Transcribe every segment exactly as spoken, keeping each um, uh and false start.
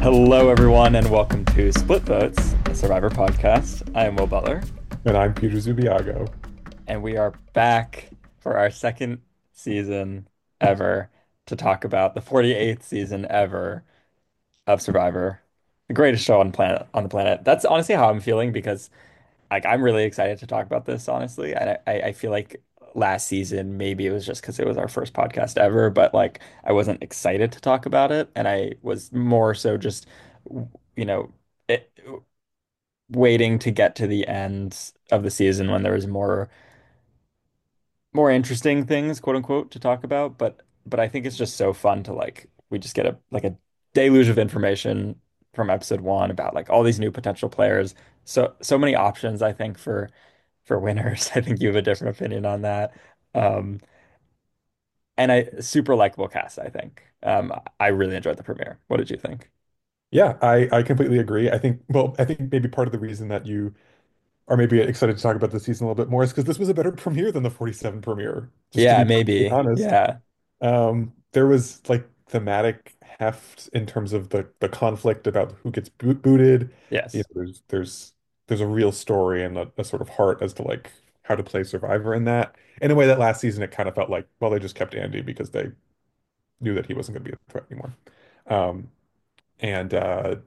Hello, everyone, and welcome to Split Votes, a Survivor podcast. I am Will Butler, And I'm Peter Zubiago. and we are back for our second season ever to talk about the forty-eighth season ever of Survivor, the greatest show on planet on the planet. That's honestly how I'm feeling because, like, I'm really excited to talk about this. Honestly, I I, I feel like last season maybe it was just because it was our first podcast ever, but like I wasn't excited to talk about it, and I was more so just, you know. It, waiting to get to the end of the season when there was more more interesting things, quote unquote, to talk about. But but I think it's just so fun to like we just get a like a deluge of information from episode one about like all these new potential players. So so many options, I think, for for winners. I think you have a different opinion on that. Um, and I super likable cast, I think. Um, I really enjoyed the premiere. What did you think? Yeah, I, I completely agree. I think, well, I think maybe part of the reason that you are maybe excited to talk about the season a little bit more is because this was a better premiere than the forty-seven premiere, just to Yeah, be perfectly maybe. honest. Yeah. Um, there was like thematic heft in terms of the the conflict about who gets boot booted. You Yes. know, there's there's there's a real story and a, a sort of heart as to like how to play Survivor in that. In a way that last season it kind of felt like, well, they just kept Andy because they knew that he wasn't going to be a threat anymore. Um, and uh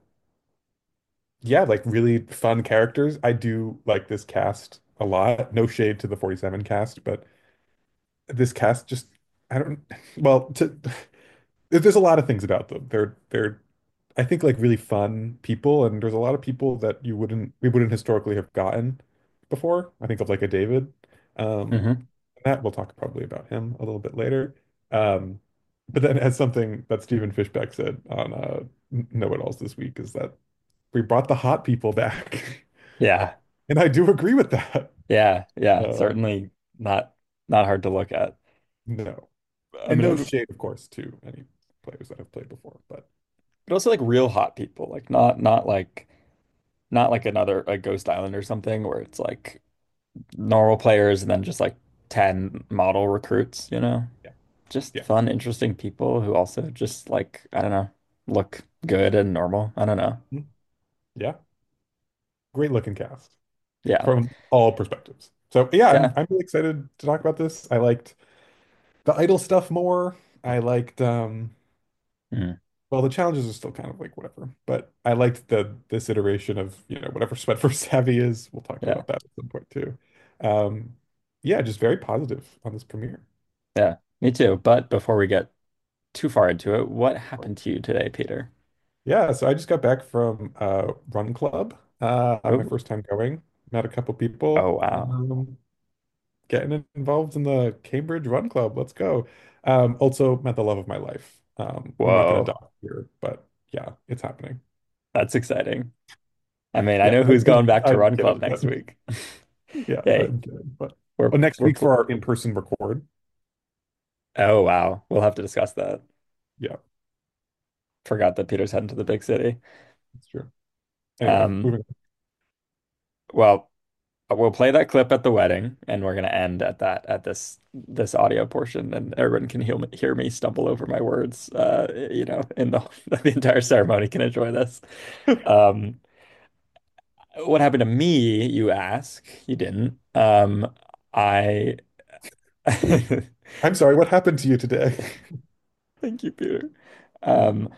yeah, like really fun characters. I do like this cast a lot. No shade to the forty-seven cast, but this cast just I don't well to there's a lot of things about them. They're they're I think like really fun people, and there's a lot of people that you wouldn't we wouldn't historically have gotten before. I think of like a David. Um Hmm. that we'll talk probably about him a little bit later. Um but then as something that Stephen Fishbach said on uh Know It Alls this week is that we brought the hot people back. Yeah. And I do agree with that. Yeah, yeah, Um, certainly not not hard to look at. no. I And mean, no it, shade, of course, to any players that have played before. But but also like real hot people, like not not like not like another like Ghost Island or something where it's like normal players and then just like ten model recruits, you know? yeah, Just yeah. fun, interesting people who also just like, I don't know, look good and normal. I don't know. Mm, yeah. Great looking cast Yeah. from all perspectives. So yeah, I'm Yeah. I'm really excited to talk about this. I liked the idol stuff more. I liked um Mm. well the challenges are still kind of like whatever. But I liked the this iteration of, you know, whatever Sweat for Savvy is. We'll talk Yeah. about that at some point too. Um yeah, just very positive on this premiere. Yeah. Me too. But before we get too far into it, what happened to you today, Peter? Yeah, so I just got back from uh Run Club. Uh my Oh, first time going. Met a couple oh people. wow. Um getting involved in the Cambridge Run Club. Let's go. Um also met the love of my life. Um we're not gonna Whoa. dock here, but yeah, it's happening. That's exciting. I mean, I Yeah, know I'm who's going kidding. back to I'm Run Club kidding, next but week. yeah, Hey, I'm kidding. But we're oh, next we're week pl for our in-person record. oh wow. We'll have to discuss that. Yeah, Forgot that Peter's heading to the big city. that's true. Anyway, Um, moving well, we'll play that clip at the wedding, and we're gonna end at that at this this audio portion, and everyone can hear me, hear me stumble over my words. Uh, you know, in the the entire ceremony can enjoy this. on. Um, what happened to me, you ask? You didn't. Um, I I'm sorry, what happened to you today? thank you, Peter. Um,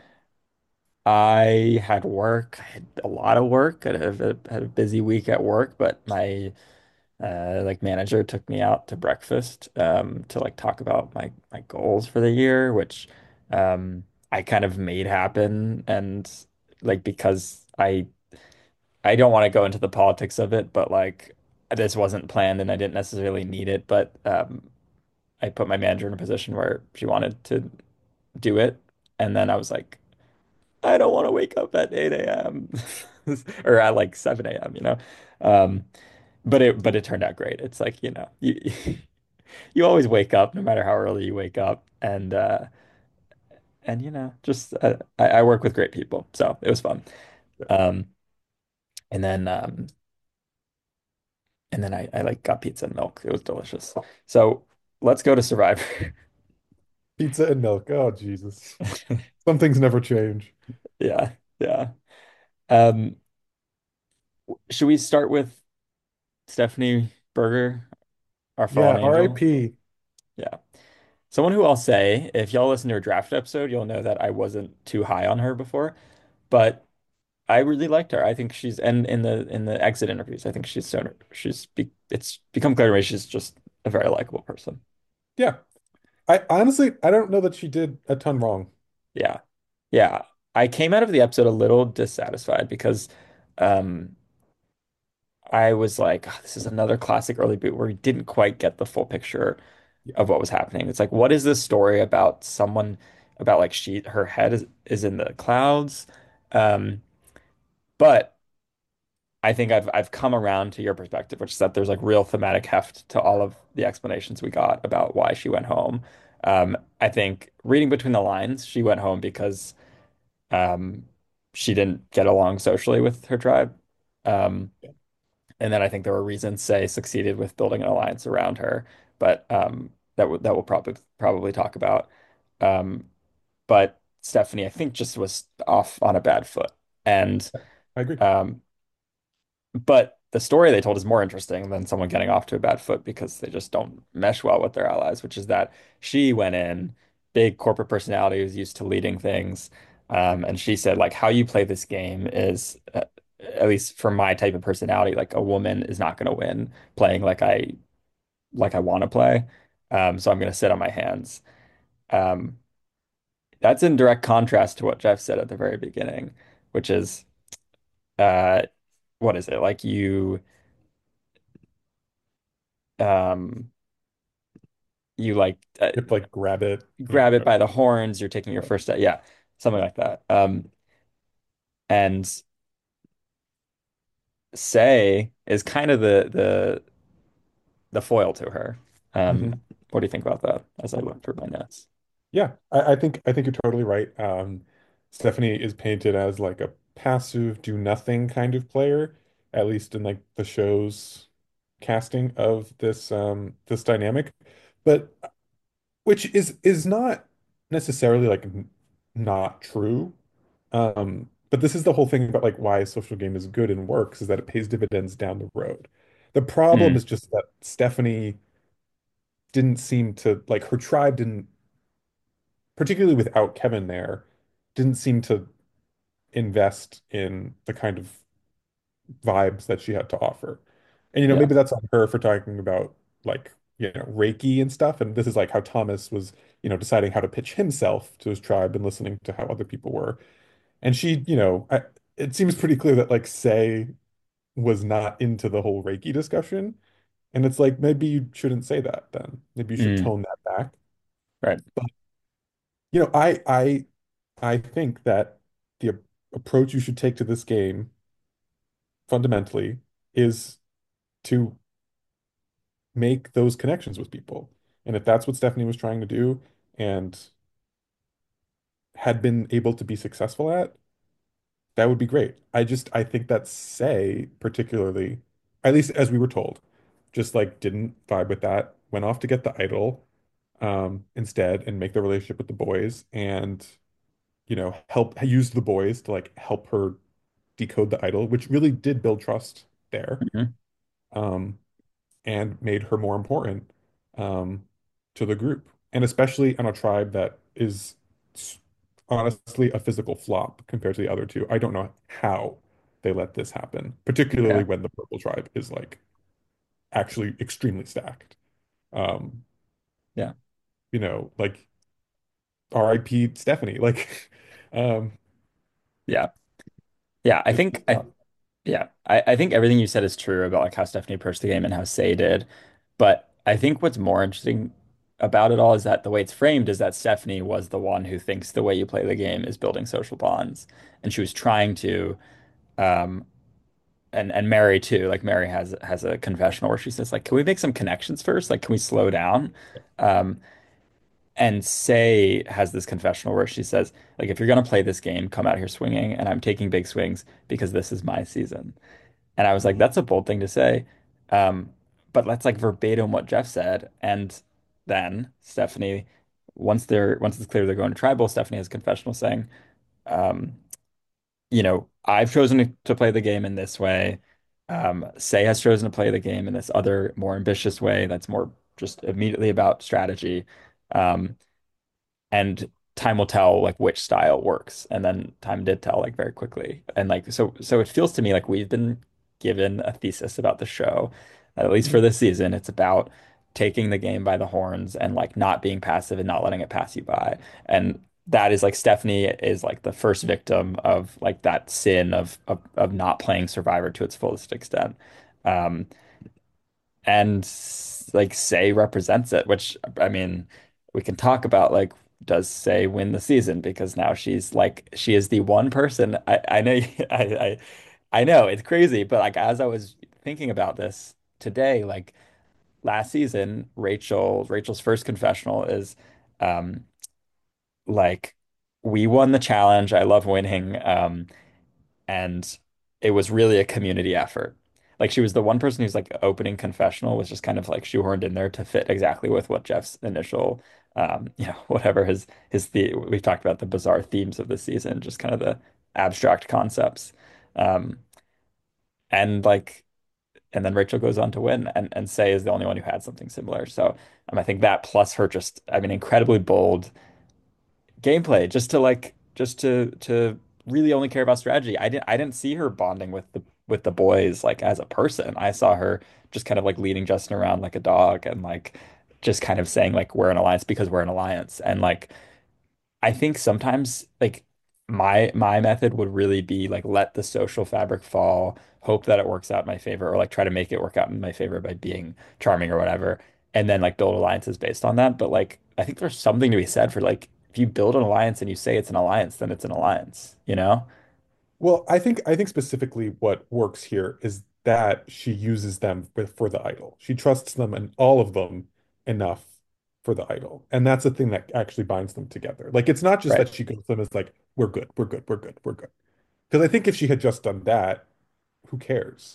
I had work. I had a lot of work. I had a, had a busy week at work, but my uh, like manager took me out to breakfast um, to like talk about my my goals for the year, which um, I kind of made happen. And like because I I don't want to go into the politics of it, but like this wasn't planned and I didn't necessarily need it, but um, I put my manager in a position where she wanted to do it, and then I was like, I don't want to wake up at eight a m or at like seven a m, you know? Um, but it but it turned out great. It's like, you know, you you always wake up no matter how early you wake up, and uh and you know, just uh, I, I work with great people, so it was fun. Um and then um and then I, I like got pizza and milk. It was delicious. So let's go to Survivor. Pizza and milk. Oh, Jesus. Some things never change. Yeah. Yeah. Um, should we start with Stephanie Berger, our Yeah, fallen angel? R I P. Yeah. Someone who I'll say, if y'all listen to a draft episode, you'll know that I wasn't too high on her before, but I really liked her. I think she's and in the in the exit interviews, I think she's so she's be, it's become clear to me she's just a very likable person. Yeah. I honestly, I don't know that she did a ton wrong. Yeah. Yeah. I came out of the episode a little dissatisfied because um I was like, "Oh, this is another classic early boot where we didn't quite get the full picture Yeah. of what was happening. It's like, what is this story about someone about like she her head is, is in the clouds? Um, but I think I've I've come around to your perspective, which is that there's like real thematic heft to all of the explanations we got about why she went home. Um, I think reading between the lines, she went home because um, she didn't get along socially with her tribe. Um, and then I think there were reasons Say succeeded with building an alliance around her, but um, that w that we'll probably probably talk about. Um, but Stephanie, I think, just was off on a bad foot, and I agree. um, but the story they told is more interesting than someone getting off to a bad foot because they just don't mesh well with their allies, which is that she went in, big corporate personality who's used to leading things. Um, and she said, like, how you play this game is, uh, at least for my type of personality, like a woman is not going to win playing like I like I want to play. Um, so I'm going to sit on my hands. Um, that's in direct contrast to what Jeff said at the very beginning, which is, uh, what is it? Like you, um, you like uh, You have to like grab it, you grab it know. by the horns, you're taking your first step. Yeah, something like that. Um, and Say is kind of the the the foil to her. Um, Mhm. what do you think about that as I look through my notes? Yeah, I, I think I think you're totally right. Um, Stephanie is painted as like a passive, do nothing kind of player, at least in like the show's casting of this um this dynamic. But which is is not necessarily like n not true. Um, but this is the whole thing about like why a social game is good and works is that it pays dividends down the road. The problem Mm, is just that Stephanie didn't seem to like her tribe didn't, particularly without Kevin there, didn't seem to invest in the kind of vibes that she had to offer. And you know, yeah. maybe that's on her for talking about like, you know, Reiki and stuff. And this is like how Thomas was, you know, deciding how to pitch himself to his tribe and listening to how other people were. And she, you know, I, it seems pretty clear that like Say was not into the whole Reiki discussion. And it's like maybe you shouldn't say that then. Maybe you should Mm, tone that back. right. But you know, I I I think that the a- approach you should take to this game fundamentally is to make those connections with people. And if that's what Stephanie was trying to do and had been able to be successful at, that would be great. I just I think that Say particularly, at least as we were told, just like didn't vibe with that, went off to get the idol um instead and make the relationship with the boys and you know help use the boys to like help her decode the idol, which really did build trust there, Mhm. um, and made her more important um, to the group, and especially on a tribe that is honestly a physical flop compared to the other two. I don't know how they let this happen, particularly Yeah. when the purple tribe is like actually extremely stacked. Um, Yeah. you know, like R I P Stephanie, like, um, Yeah. Yeah. I it's think it's I tough. yeah. I, I think everything you said is true about like how Stephanie approached the game and how Say did. But I think what's more interesting about it all is that the way it's framed is that Stephanie was the one who thinks the way you play the game is building social bonds. And she was trying to um and and Mary too. Like Mary has has a confessional where she says like, "Can we make some connections first? Like, can we slow down?" Um, and Say has this confessional where she says like, "If you're gonna play this game, come out here swinging, and I'm taking big swings because this is my season." And I was like, Mhm. "That's a bold thing to say," um, but that's like verbatim what Jeff said. And then Stephanie, once they're once it's clear they're going to tribal, Stephanie has a confessional saying, um, you know, I've chosen to, to play the game in this way. Um, Say has chosen to play the game in this other more ambitious way that's more just immediately about strategy. Um, and time will tell like which style works. And then time did tell like very quickly. And like so so it feels to me like we've been given a thesis about the show, at least for Mhm. this season. It's about taking the game by the horns and like not being passive and not letting it pass you by. And that is like Stephanie is like the first victim of like that sin of of, of not playing Survivor to its fullest extent. Um, and like Say represents it, which I mean, we can talk about like does Say win the season because now she's like she is the one person I I know I I I know it's crazy, but like as I was thinking about this today, like last season, Rachel Rachel's first confessional is um like we won the challenge. I love winning. Um and it was really a community effort. Like she was the one person who's like opening confessional was just kind of like shoehorned in there to fit exactly with what Jeff's initial, um, you know, whatever his his the we've talked about the bizarre themes of the season, just kind of the abstract concepts, um, and like and then Rachel goes on to win, and and Say is the only one who had something similar. So um, I think that plus her just I mean incredibly bold gameplay just to like just to to really only care about strategy. I didn't I didn't see her bonding with the with the boys like as a person. I saw her just kind of like leading Justin around like a dog and like just kind of saying like we're an alliance because we're an alliance. And like I think sometimes like my my method would really be like let the social fabric fall, hope that it works out in my favor, or like try to make it work out in my favor by being charming or whatever, and then like build alliances based on that. But like I think there's something to be said for like if you build an alliance and you say it's an alliance, then it's an alliance, you know? Well, I think I think specifically what works here is that she uses them for, for the idol. She trusts them and all of them enough for the idol. And that's the thing that actually binds them together. Like it's not just Right. that she goes to them as like, we're good, we're good, we're good, we're good. Because I think if she had just done that, who cares?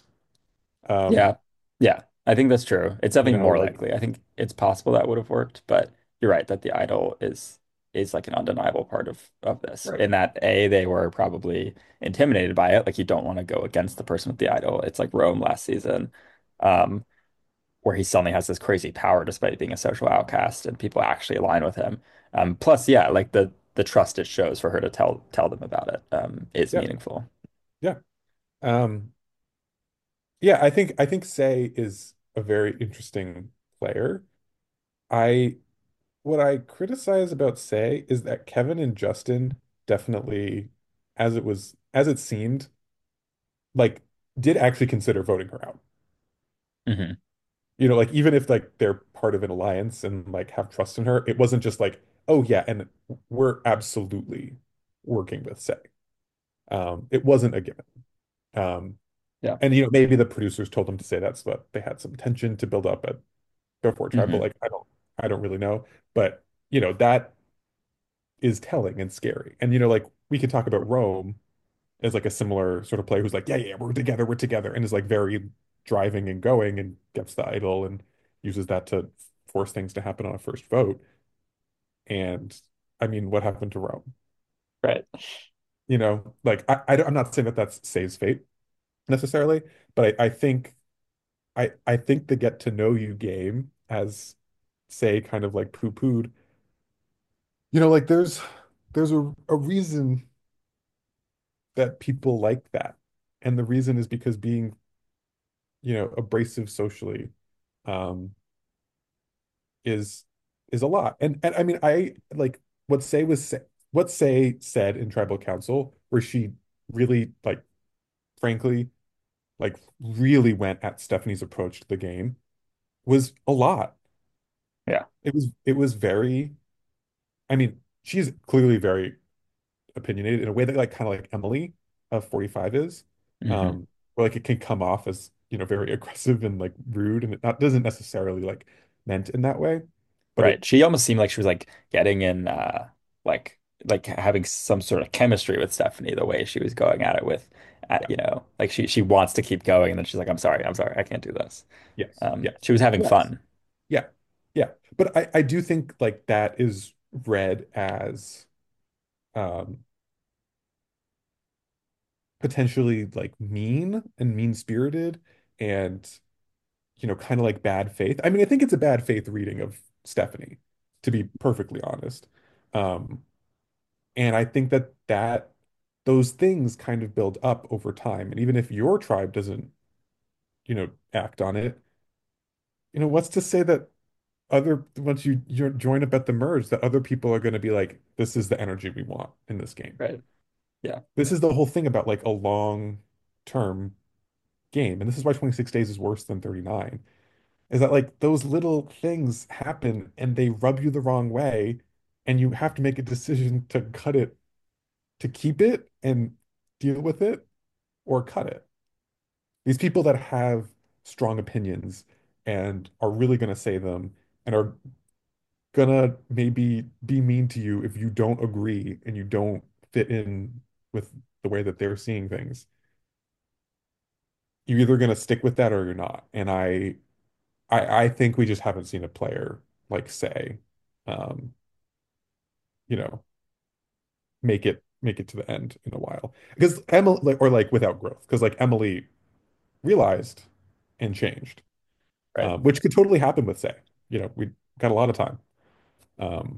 Um, Yeah. Yeah. I think that's true. It's you definitely know, more like likely. I think it's possible that would have worked, but you're right that the idol is is like an undeniable part of of this. right. In that A, they were probably intimidated by it. Like you don't want to go against the person with the idol. It's like Rome last season, um, where he suddenly has this crazy power despite being a social outcast and people actually align with him. Um, plus, yeah, like the the trust it shows for her to tell tell them about it, um, is Yeah. meaningful. Yeah. Um, yeah, I think I think Say is a very interesting player. I What I criticize about Say is that Kevin and Justin definitely, as it was, as it seemed, like did actually consider voting her out. Hmm. You know, like even if like they're part of an alliance and like have trust in her, it wasn't just like, oh yeah, and we're absolutely working with Say. Um, it wasn't a given. Um, Yeah. and you know, maybe the producers told them to say that so that they had some tension to build up at Before Tribe, but Hmm. like I don't I don't really know. But you know, that is telling and scary. And you know, like we could talk about Rome as like a similar sort of player who's like, yeah, yeah, we're together, we're together, and is like very driving and going and gets the idol and uses that to force things to happen on a first vote. And I mean, what happened to Rome? Right. You know, like I, I am not saying that that's Say's fate necessarily, but I, I think I I think the get to know you game as Say kind of like poo-pooed, you know, like there's there's a, a reason that people like that. And the reason is because being, you know, abrasive socially um is is a lot. And and I mean I like what Say was say, what Say said in Tribal Council, where she really like frankly like really went at Stephanie's approach to the game was a lot. Yeah. It was it was very I mean, she's clearly very opinionated in a way that like kind of like Emily of forty-five is. Hmm. Um, where like it can come off as, you know, very aggressive and like rude, and it not doesn't necessarily like meant in that way. But Right. it She almost seemed like she was like getting in uh like like having some sort of chemistry with Stephanie the way she was going at it with uh, yeah, you know, like she she wants to keep going and then she's like, I'm sorry, I'm sorry, I can't do this. yes, Um, yes, she was having yes, fun. yeah, yeah. But I, I do think like that is read as um potentially like mean and mean-spirited and you know kind of like bad faith. I mean, I think it's a bad faith reading of Stephanie, to be perfectly honest. Um, and I think that that those things kind of build up over time. And even if your tribe doesn't, you know, act on it, you know, what's to say that other once you, you join up at the merge, that other people are going to be like, this is the energy we want in this game. Right. Yeah. This is the whole thing about like a long term game. And this is why twenty-six days is worse than thirty-nine, is that like those little things happen and they rub you the wrong way. And you have to make a decision to cut it, to keep it and deal with it or cut it. These people that have strong opinions and are really going to say them and are gonna maybe be mean to you if you don't agree and you don't fit in with the way that they're seeing things. You're either gonna stick with that or you're not. And I I I think we just haven't seen a player like say, um, you know, make it make it to the end in a while. Because Emily like, or like without growth. Because like Emily realized and changed. Right. Um, which could totally happen with Say. You know, we got a lot of time. Um,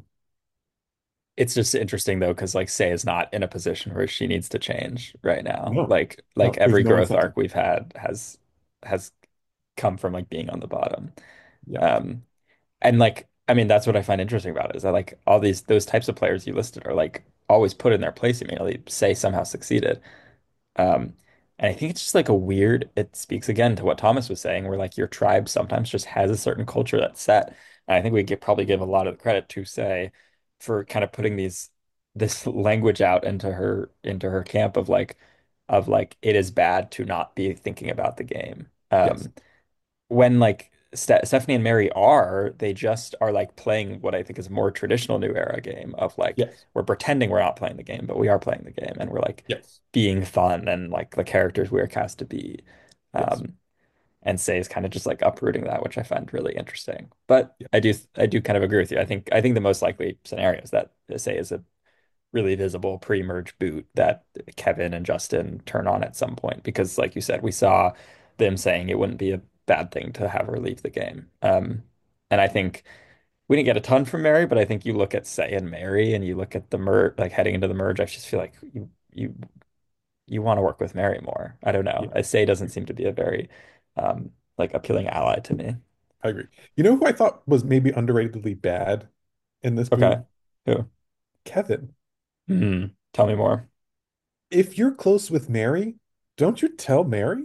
It's just interesting though, because like Say is not in a position where she needs to change right now. no, Like like no, there's every no growth incentive. arc we've had has has come from like being on the bottom. Yeah, Um, and like I mean that's what I find interesting about it is that like all these those types of players you listed are like always put in their place immediately. Say somehow succeeded. Um, and I think it's just like a weird, it speaks again to what Thomas was saying, where like your tribe sometimes just has a certain culture that's set. And I think we could probably give a lot of the credit to Say for kind of putting these this language out into her into her camp of like of like it is bad to not be thinking about the game. yes, Um, when like Ste Stephanie and Mary are, they just are like playing what I think is a more traditional New Era game of like yes, we're pretending we're not playing the game, but we are playing the game and we're like yes, being fun and like the characters we're cast to be. yes. Um, and Say is kind of just like uprooting that, which I find really interesting. But Yeah. I do I do kind of agree with you. I think I think the most likely scenario is that Say is a really visible pre-merge boot that Kevin and Justin turn on at some point because, like you said, we saw them saying it wouldn't be a bad thing to have her leave the game. Um, and I think we didn't get a ton from Mary, but I think you look at Say and Mary, and you look at the merge, like heading into the merge. I just feel like you you you want to work with Mary more. I don't know. Yeah, I Say doesn't seem to be a very um, like appealing ally to me. I agree. You know who I thought was maybe underratedly bad in this Okay, boot? who? Kevin. Hmm. Tell me more. If you're close with Mary, don't you tell Mary?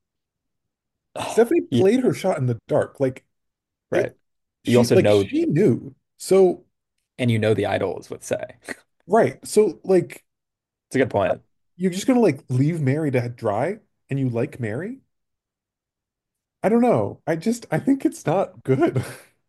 Stephanie Yeah, played her shot in the dark. Like right. it, You she also like know, she knew. So and you know the idol is with Say. right. So like It's a good point. you're just gonna like leave Mary to dry and you like Mary? I don't know. I just I think it's not good.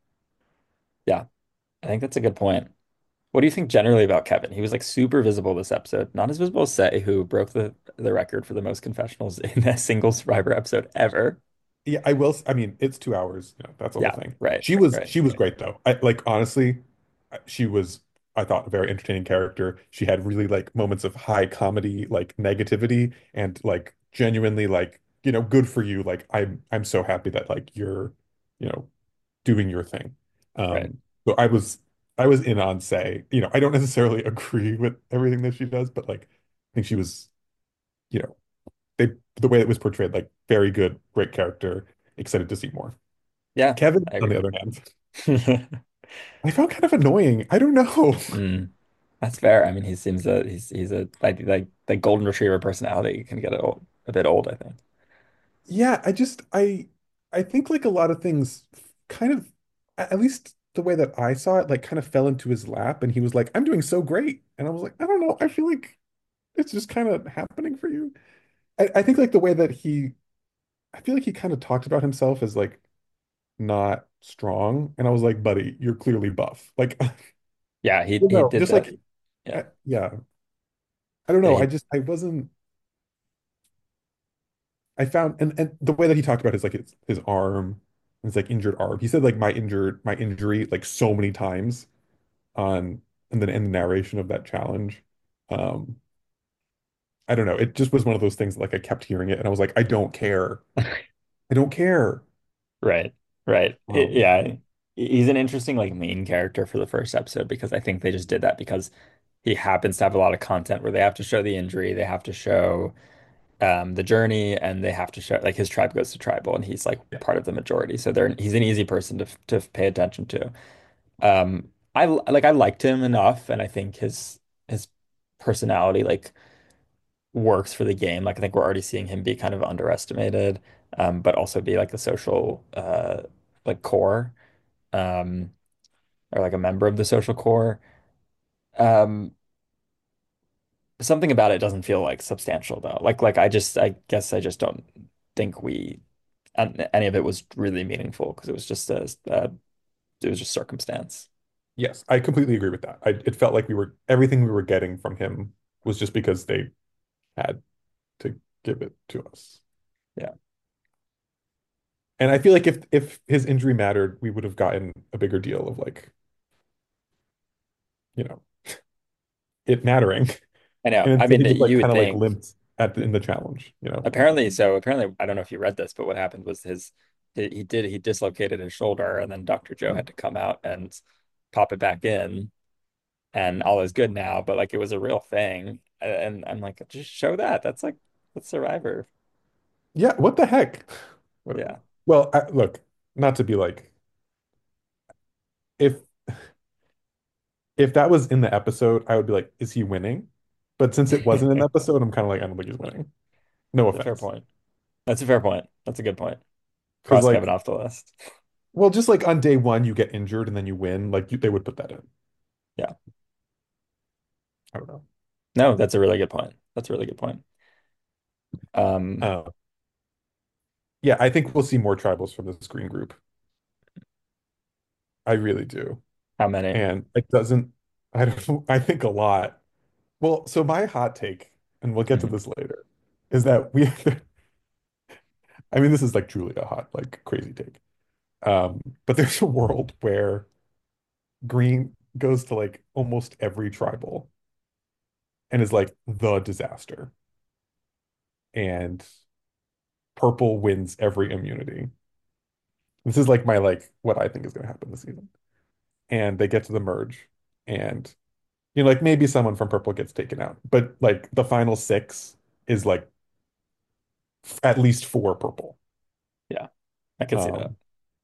Yeah, I think that's a good point. What do you think generally about Kevin? He was like super visible this episode, not as visible as Say, who broke the the record for the most confessionals in a single Survivor episode ever. Yeah, I will. s- I mean, it's two hours. You know, that's the whole Yeah, thing. right, She was right, she was great though. I like honestly, I- she was I thought a very entertaining character. She had really like moments of high comedy, like negativity, and like genuinely like you know good for you. Like I'm I'm so happy that like you're you know doing your thing. right. Um, so I was I was in on Say. You know, I don't necessarily agree with everything that she does, but like I think she was you know they the way it was portrayed like very good, great character. Excited to see more. Yeah, Kevin, I on the agree. other hand, I found kind of annoying. I don't know. Mm, that's fair. I mean, he seems a he's he's a like like like golden retriever personality can get old, a bit old, I think. Yeah, I just I I think like a lot of things kind of at least the way that I saw it like kind of fell into his lap and he was like, I'm doing so great. And I was like, I don't know. I feel like it's just kind of happening for you. I, I think like the way that he I feel like he kind of talked about himself as like not strong. And I was like, buddy, you're clearly buff. Like, Yeah, he you he know, did just that. like Yeah, uh, yeah. I don't yeah, know. I he just I wasn't I found and and the way that he talked about his like his, his arm, his like injured arm. He said like my injured my injury like so many times on and then in the narration of that challenge. Um I don't know. It just was one of those things like I kept hearing it and I was like, I don't care. I don't care. Right. Right. It- Um, yeah. He's an interesting like main character for the first episode because I think they just did that because he happens to have a lot of content where they have to show the injury, they have to show um the journey, and they have to show like his tribe goes to tribal and he's like yeah. part of the majority. So they're he's an easy person to to pay attention to. Um I like I liked him enough and I think his his personality like works for the game. Like I think we're already seeing him be kind of underestimated, um, but also be like the social uh like core, um, or like a member of the social core. Um, something about it doesn't feel like substantial though. Like like I just I guess I just don't think we an- any of it was really meaningful because it was just a, uh it was just circumstance. Yes, I completely agree with that. I, it felt like we were everything we were getting from him was just because they had to give it to us. Yeah. And I feel like if if his injury mattered, we would have gotten a bigger deal of like, you know, it mattering. I know. And I instead mean, he just like you would kind of like think limped at the, in the challenge, you know. apparently so apparently I don't know if you read this, but what happened was his he, he did he dislocated his shoulder and then doctor Joe had to come out and pop it back in and all is good now, but like it was a real thing. And I'm like, just show that. That's like that's Survivor. Yeah, what the heck? What- Yeah. Well, I, look, not to be like if if that was in the episode, I would be like, is he winning? But since it wasn't in the episode, I'm kind of like, I don't think he's winning. No That's a fair offense. point. That's a fair point. That's a good point. Because Cross Kevin like, off the list. well, just like on day one, you get injured and then you win. Like you, they would put that in. Yeah. I don't know. No, that's a really good point. That's a really good point. Um, Uh, yeah, I think we'll see more tribals from this green group. I really do. how many? And it doesn't, I don't, I think a lot. Well, so my hot take, and we'll get to Mhm. this later, is that we, I mean, this is like truly a hot, like crazy take. Um, but there's a world where green goes to like almost every tribal and is like the disaster. And purple wins every immunity. This is like my like what I think is going to happen this season. And they get to the merge, and you know, like maybe someone from purple gets taken out, but like the final six is like f- at least four purple. Yeah, I can see that. Um,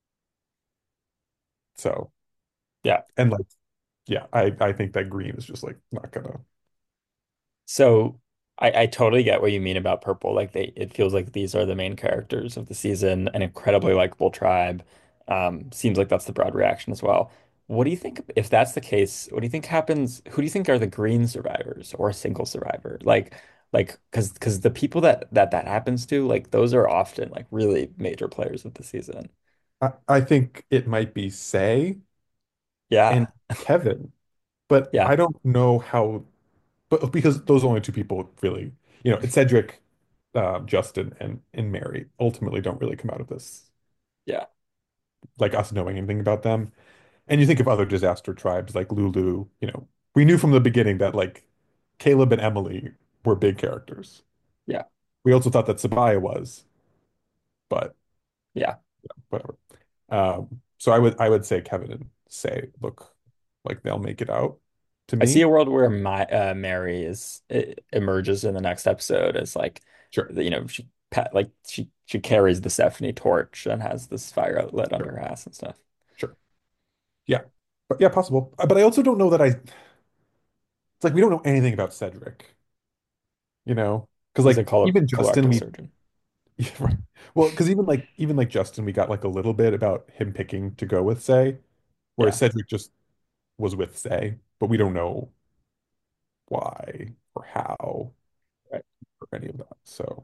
so Yeah. and like yeah, I I think that green is just like not gonna. So I, I totally get what you mean about purple. Like they it feels like these are the main characters of the season, an incredibly likable tribe. Um, seems like that's the broad reaction as well. What do you think if that's the case? What do you think happens? Who do you think are the green survivors or a single survivor? Like like because because the people that that that happens to, like those are often like really major players of the season. I, I think it might be Say and Yeah. Kevin, but Yeah. I don't know how. But because those are only two people really, you know, it's Cedric, uh, Justin, and and Mary ultimately don't really come out of this Yeah. like us knowing anything about them. And you think of other disaster tribes like Lulu, you know, we knew from the beginning that like Caleb and Emily were big characters. Yeah. We also thought that Sabaya was, but Yeah. whatever. Um, so I would I would say Kevin and Say look like they'll make it out to I see me. a world where my uh, Mary is e- emerges in the next episode as like, Sure, you know, she pa- like she she carries the Stephanie torch and has this fire outlet under sure, her ass and stuff. sure. Yeah. But yeah, possible. Uh, But I also don't know that I it's like we don't know anything about Cedric, you know? Because He's a like colo even Justin, colorectal we surgeon. yeah, right. Well, because even like even like Justin, we got like a little bit about him picking to go with Say, whereas Yeah, Cedric just was with Say, but we don't know why or how right. or any of that. So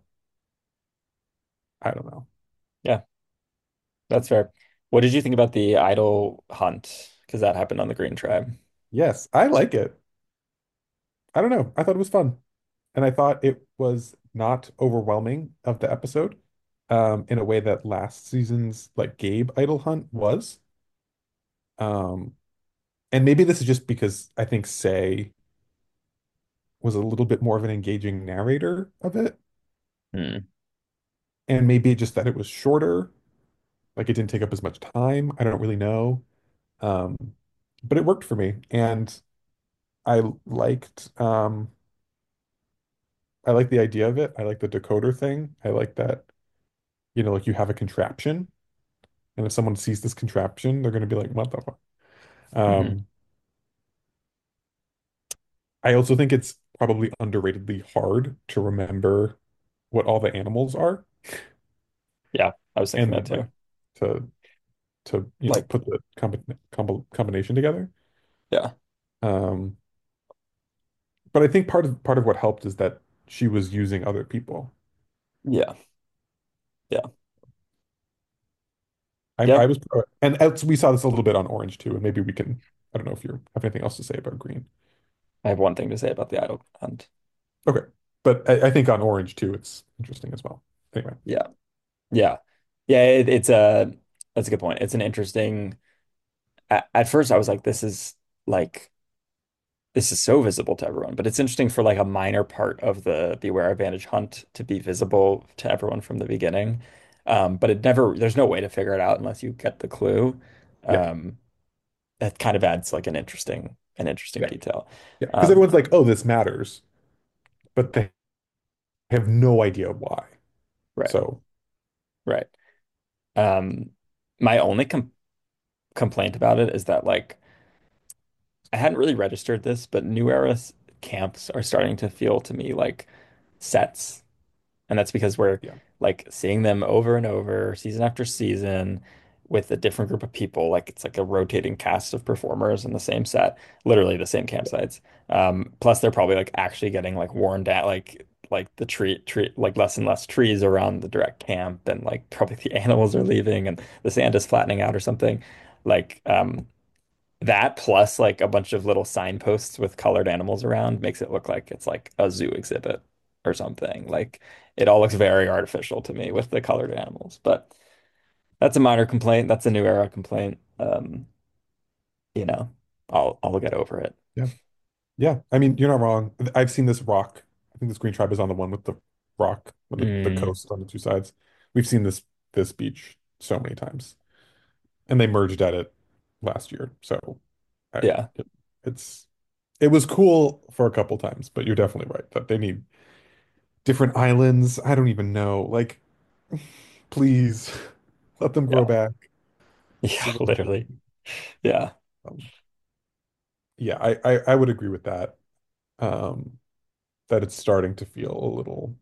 I don't know. Yeah, that's fair. What did you think about the idol hunt? Because that happened on the Green Tribe. Yes, I like it. I don't know. I thought it was fun. And I thought it was not overwhelming of the episode, um, in a way that last season's like Gabe Idol Hunt was. Um, and maybe this is just because I think Say was a little bit more of an engaging narrator of it. Hmm. And maybe just that it was shorter, like it didn't take up as much time. I don't really know. Um, but it worked for me. And I liked um I like the idea of it. I like the decoder thing. I like that, you know, like you have a contraption, and if someone sees this contraption, they're gonna be like, what the fuck? Hmm. Um, I also think it's probably underratedly hard to remember what all the animals are Yeah, I was thinking and that then like too. to to you know Like, put the combi combi combination together. yeah, Um, but I think part of part of what helped is that she was using other people. yeah, yeah, I, yeah. I was, and as we saw this a little bit on Orange too, and maybe we can, I don't know if you have anything else to say about Green. I have one thing to say about the idol hunt. Okay. But I, I think on Orange too, it's interesting as well. Anyway, Yeah, yeah, yeah. It, it's a that's a good point. It's an interesting. At, at first, I was like, this is like this is so visible to everyone, but it's interesting for like a minor part of the Beware Advantage hunt to be visible to everyone from the beginning. Um, but it never, there's no way to figure it out unless you get the clue. yeah, Um, that kind of adds like an interesting, an interesting yeah, detail. yeah. Because Um, everyone's like, oh, this matters, but they have no idea why. right, So, right. Um, my only com complaint about it is that like I hadn't really registered this, but New Era camps are starting to feel to me like sets. And that's because we're yeah, like seeing them over and over, season after season, with a different group of people. Like it's like a rotating cast of performers in the same set, literally the same yeah, campsites. Um, plus they're probably like actually getting like worn down, like like the tree tree like less and less trees around the direct camp, and like probably the animals are leaving and the sand is flattening out or something. Like um that plus like a bunch of little signposts with colored animals around makes it look like it's like a zoo exhibit or something. Like it all looks very artificial to me with the colored animals. But that's a minor complaint. That's a New Era complaint. Um, you know, I'll I'll get over it. yeah, yeah. I mean, you're not wrong. I've seen this rock. I think this Green Tribe is on the one with the rock, with the, the Mm, coast on the two sides. We've seen this this beach so many times, and they merged at it last year. So, I, yeah, it's it was cool for a couple times, but you're definitely right that they need different islands. I don't even know. Like, please let them grow yeah, back. yeah, Give them a literally. Yeah, um, yeah, I, I I would agree with that. Um, that it's starting to feel a little,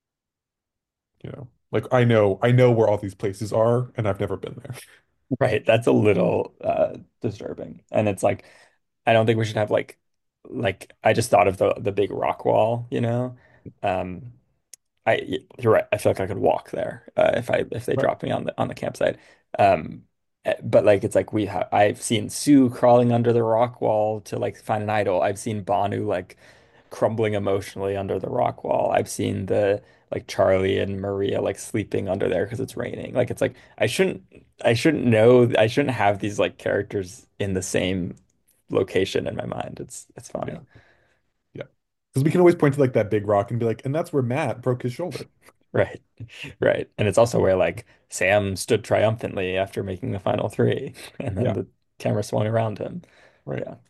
you know, like I know I know where all these places are, and I've never been there. right. That's a little uh disturbing. And it's like I don't think we should have like like I just thought of the the big rock wall, you know. Um I you're right. I feel like I could walk there uh, if I if they Right. dropped me on the on the campsite. Um, eh, but like it's like we have I've seen Sue crawling under the rock wall to like find an idol. I've seen Banu like crumbling emotionally under the rock wall. I've seen the like Charlie and Maria like sleeping under there because it's raining. Like it's like I shouldn't I shouldn't know I shouldn't have these like characters in the same location in my mind. It's it's Yeah. funny. Yeah. Because we can always point to like that big rock and be like, and that's where Matt broke his shoulder. Right. Right. And it's also where like Sam stood triumphantly after making the final three and then Yeah. the camera swung around him. Right. Yeah.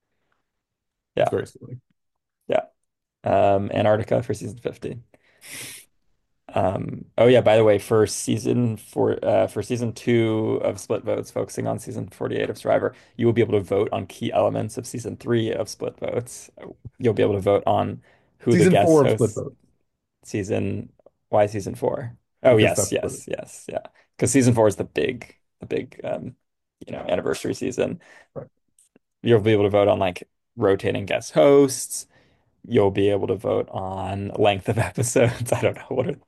It's Yeah. very silly. Yeah. Um, Antarctica for season fifty. Um, oh yeah, by the way, for season four, uh, for season two of Split Votes, focusing on season forty-eight of Survivor, you will be able to vote on key elements of season three of Split Votes. You'll be able to vote on who the Season guest four of Split hosts Vote, season why season four? Oh because yes, that's where, yes, yes, yeah. Because season four is the big the big um you know anniversary season. right. You'll be able to vote on like rotating guest hosts. You'll be able to vote on length of episodes. I don't know what it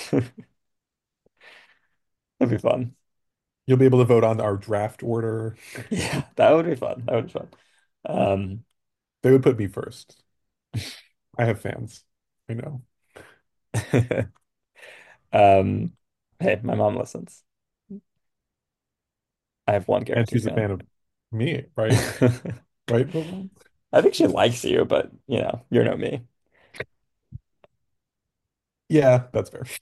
that'd be fun. You'll be able to vote on our draft order. Yeah, that would be fun. That would be fun. Um They would put me first. I have fans. I know. um hey, my mom listens. I have one And guaranteed she's a fan. fan of me, right? Right, Wilson? I think she likes you, but you know, you're no me. Yeah, that's fair.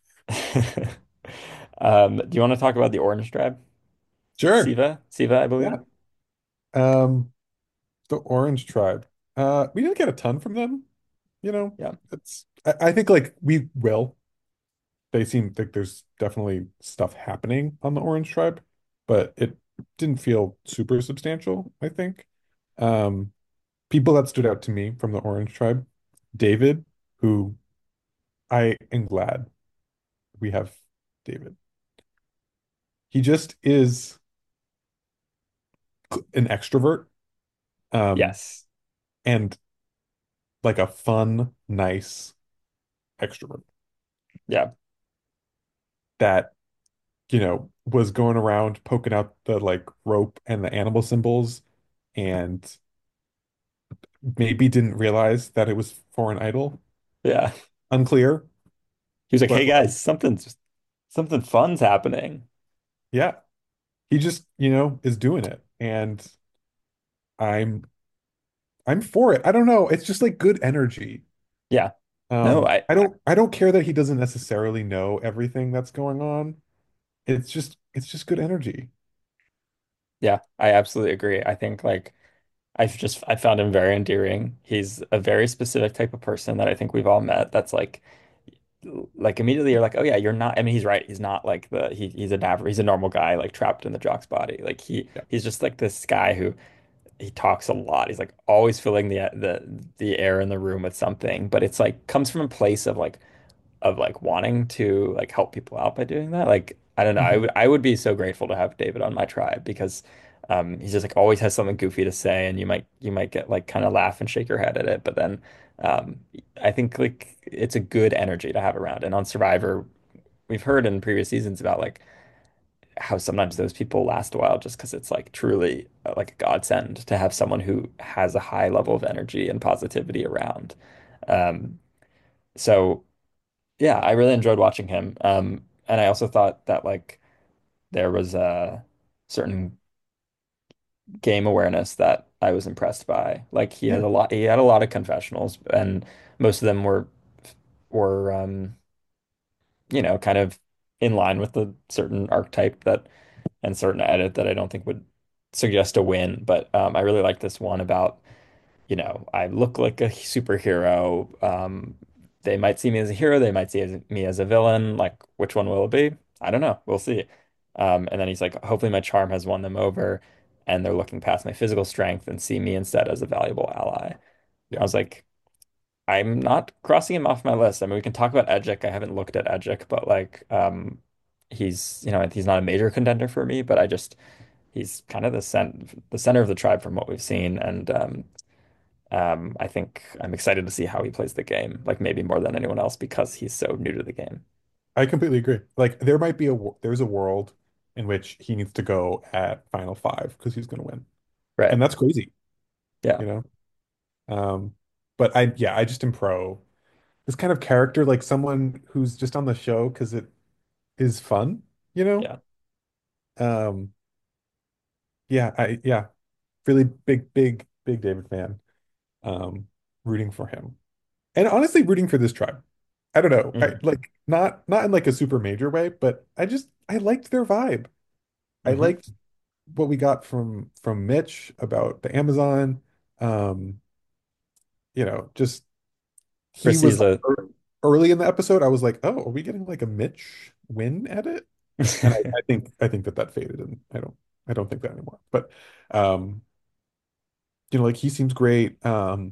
Um, do you want to talk about the Orange Tribe? Sure. Siva, Siva, I believe. Yeah. Um, the Orange Tribe. Uh, we didn't get a ton from them, you know. Yeah, It's I, I think like we will. They seem like there's definitely stuff happening on the Orange Tribe, but it didn't feel super substantial, I think. Um, people that stood out to me from the Orange Tribe, David, who I am glad we have David. He just is an extrovert, um, yes, and like a fun, nice extrovert yeah, that, you know, was going around poking out the like rope and the animal symbols and maybe didn't realize that it was for an idol. yeah. Unclear, He was like, "Hey but like, guys, something's something fun's happening." yeah, he just, you know, is doing it. And I'm I'm for it. I don't know. It's just like good energy. Yeah, no, Um, I I don't I don't care that he doesn't necessarily know everything that's going on. It's just it's just good energy. yeah, I absolutely agree. I think like I've just I found him very endearing. He's a very specific type of person that I think we've all met. That's like like immediately you're like, oh yeah, you're not. I mean, he's right. He's not like the he he's a nav he's a normal guy like trapped in the jock's body. Like he Yeah. he's just like this guy who he talks a lot. He's like always filling the the the air in the room with something, but it's like comes from a place of like of like wanting to like help people out by doing that. Like I don't know, I Mhm. would I would be so grateful to have David on my tribe because um he's just like always has something goofy to say and you might you might get like kind of laugh and shake your head at it, but then um I think like it's a good energy to have around. And on Survivor, we've heard in previous seasons about like how sometimes those people last a while just because it's like truly uh, like a godsend to have someone who has a high level of energy and positivity around. Um, so yeah, I really enjoyed watching him. Um, and I also thought that like there was a certain game awareness that I was impressed by. Like he had Yeah. a lot, he had a lot of confessionals, and most of them were were um, you know, kind of in line with the certain archetype that and certain edit that I don't think would suggest a win. But um, I really like this one about you know, I look like a superhero. Um, they might see me as a hero, they might see as, me as a villain. Like, which one will it be? I don't know. We'll see. Um, and then he's like, hopefully my charm has won them over, and they're looking past my physical strength and see me instead as a valuable ally. I Yeah. was like, I'm not crossing him off my list. I mean, we can talk about Edgic. I haven't looked at Edgic, but like, um, he's, you know, he's not a major contender for me, but I just, he's kind of the cent the center of the tribe from what we've seen. And um, um, I think I'm excited to see how he plays the game, like maybe more than anyone else because he's so new to the game. I completely agree. Like there might be a wo- there's a world in which he needs to go at final five because he's going to win. Right. And that's crazy, Yeah. you know? Um, but I yeah, I just am pro this kind of character, like someone who's just on the show because it is fun, you know? Yeah. Um, yeah, I yeah, really big, big, big David fan. Um, rooting for him. And honestly rooting for this tribe. I don't know. I Hmm. like not not in like a super major way, but I just I liked their vibe. I Hmm. liked what we got from from Mitch about the Amazon. Um, you know, just he was Chrissy's like a ear- early in the episode. I was like, oh, are we getting like a Mitch win at it? And I, I think I think that that faded, and I don't I don't think that anymore. But um, you know, like he seems great. Um,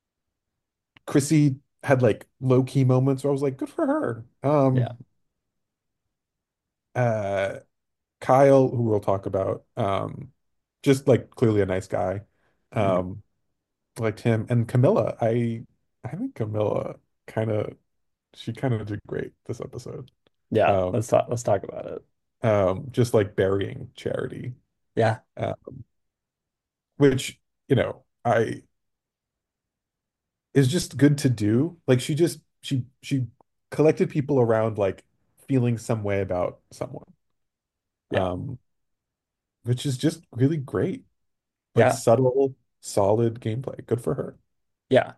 Chrissy had like low key moments where I was like, good for her. yeah. Um, uh, Kyle, who we'll talk about, um, just like clearly a nice guy. Mhm. Um, liked him and Camilla. I I think Camilla kind of she kind of did great this episode. Yeah. Um, Let's talk let's talk about it. um, just like burying Charity, Yeah. uh, which you know I is just good to do. Like she just she she collected people around like feeling some way about someone, Yeah. um, which is just really great. Like Yeah. subtle, solid gameplay. Good for her. Yeah.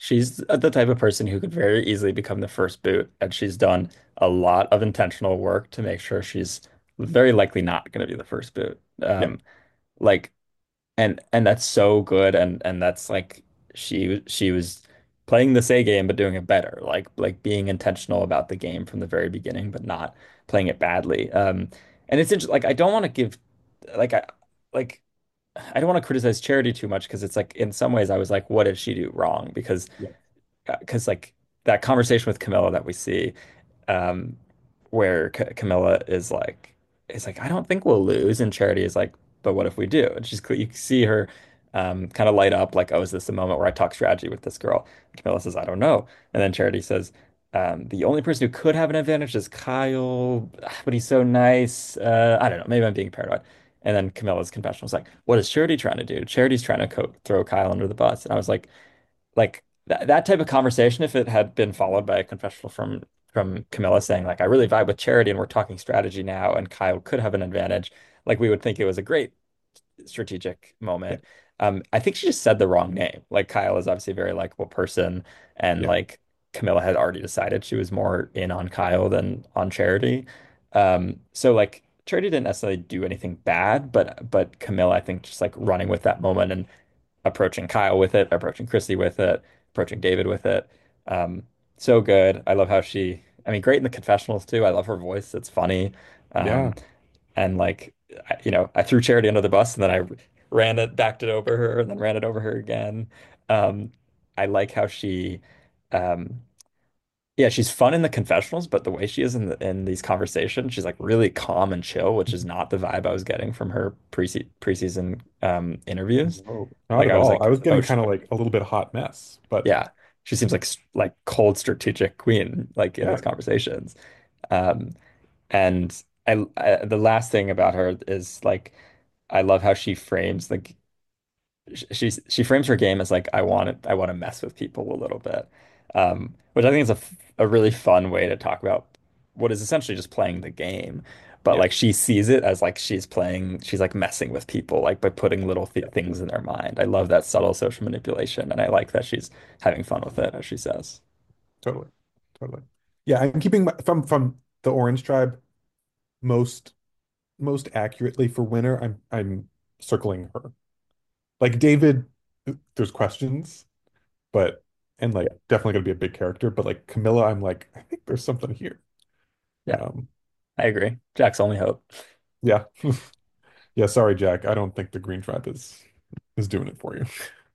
she's the type of person who could very easily become the first boot, and she's done a lot of intentional work to make sure she's very likely not going to be the first boot. Yeah, Um, like and and that's so good, and and that's like she she was playing this A game but doing it better, like like being intentional about the game from the very beginning but not playing it badly. Um and it's interesting, like I don't want to give like I like I don't want to criticize Charity too much because it's like in some ways I was like, what did she do wrong? Because yeah, because like that conversation with Camilla that we see, um, where C Camilla is like, is like, I don't think we'll lose, and Charity is like, but what if we do? And she's you see her um, kind of light up, like, oh, is this a moment where I talk strategy with this girl? And Camilla says, I don't know, and then Charity says, um, the only person who could have an advantage is Kyle, but he's so nice. Uh, I don't know, maybe I'm being paranoid. And then Camilla's confession was like, what is Charity trying to do? Charity's trying to co throw Kyle under the bus, and I was like like that that type of conversation, if it had been followed by a confessional from from Camilla saying like I really vibe with Charity and we're talking strategy now and Kyle could have an advantage, like we would think it was a great strategic yeah, moment. Um, I think she just said the wrong name. Like Kyle is obviously a very likable person, and yeah, like Camilla had already decided she was more in on Kyle than on Charity. Um, so like Charity didn't necessarily do anything bad, but but Camilla, I think, just like running with that moment and approaching Kyle with it, approaching Christy with it, approaching David with it. Um, so good. I love how she, I mean, great in the confessionals too. I love her voice. It's funny. yeah, Um, and like, I, you know, I threw Charity under the bus and then I ran it, backed it over her, and then ran it over her again. Um, I like how she, um, yeah, she's fun in the confessionals, but the way she is in the, in these conversations, she's like really calm and chill, which is not the vibe I was getting from her pre preseason um, interviews. no, not Like at I was all. I like, was oh, getting she, kind of like a little bit hot mess, but yeah, she seems like s- like cold strategic queen, like in yeah, these conversations. Um, and I, I the last thing about her is like I love how she frames like sh- she's she frames her game as like I want to I want to mess with people a little bit, um, which I think is a, f- a really fun way to talk about what is essentially just playing the game. But yeah, like she sees it as like she's playing, she's like messing with people, like by putting little th yeah, things in their mind. I love that subtle social manipulation, and I like that she's having fun with it, as she says. totally, totally. Yeah, I'm keeping my, from from the Orange Tribe most most accurately for winner. I'm I'm circling her. Like David, there's questions, but and like Yeah, definitely gonna be a big character. But like Camilla, I'm like I think there's something here. yeah, Um, I agree. Jack's only hope. yeah, yeah. Sorry, Jack. I don't think the Green Tribe is is doing it for you.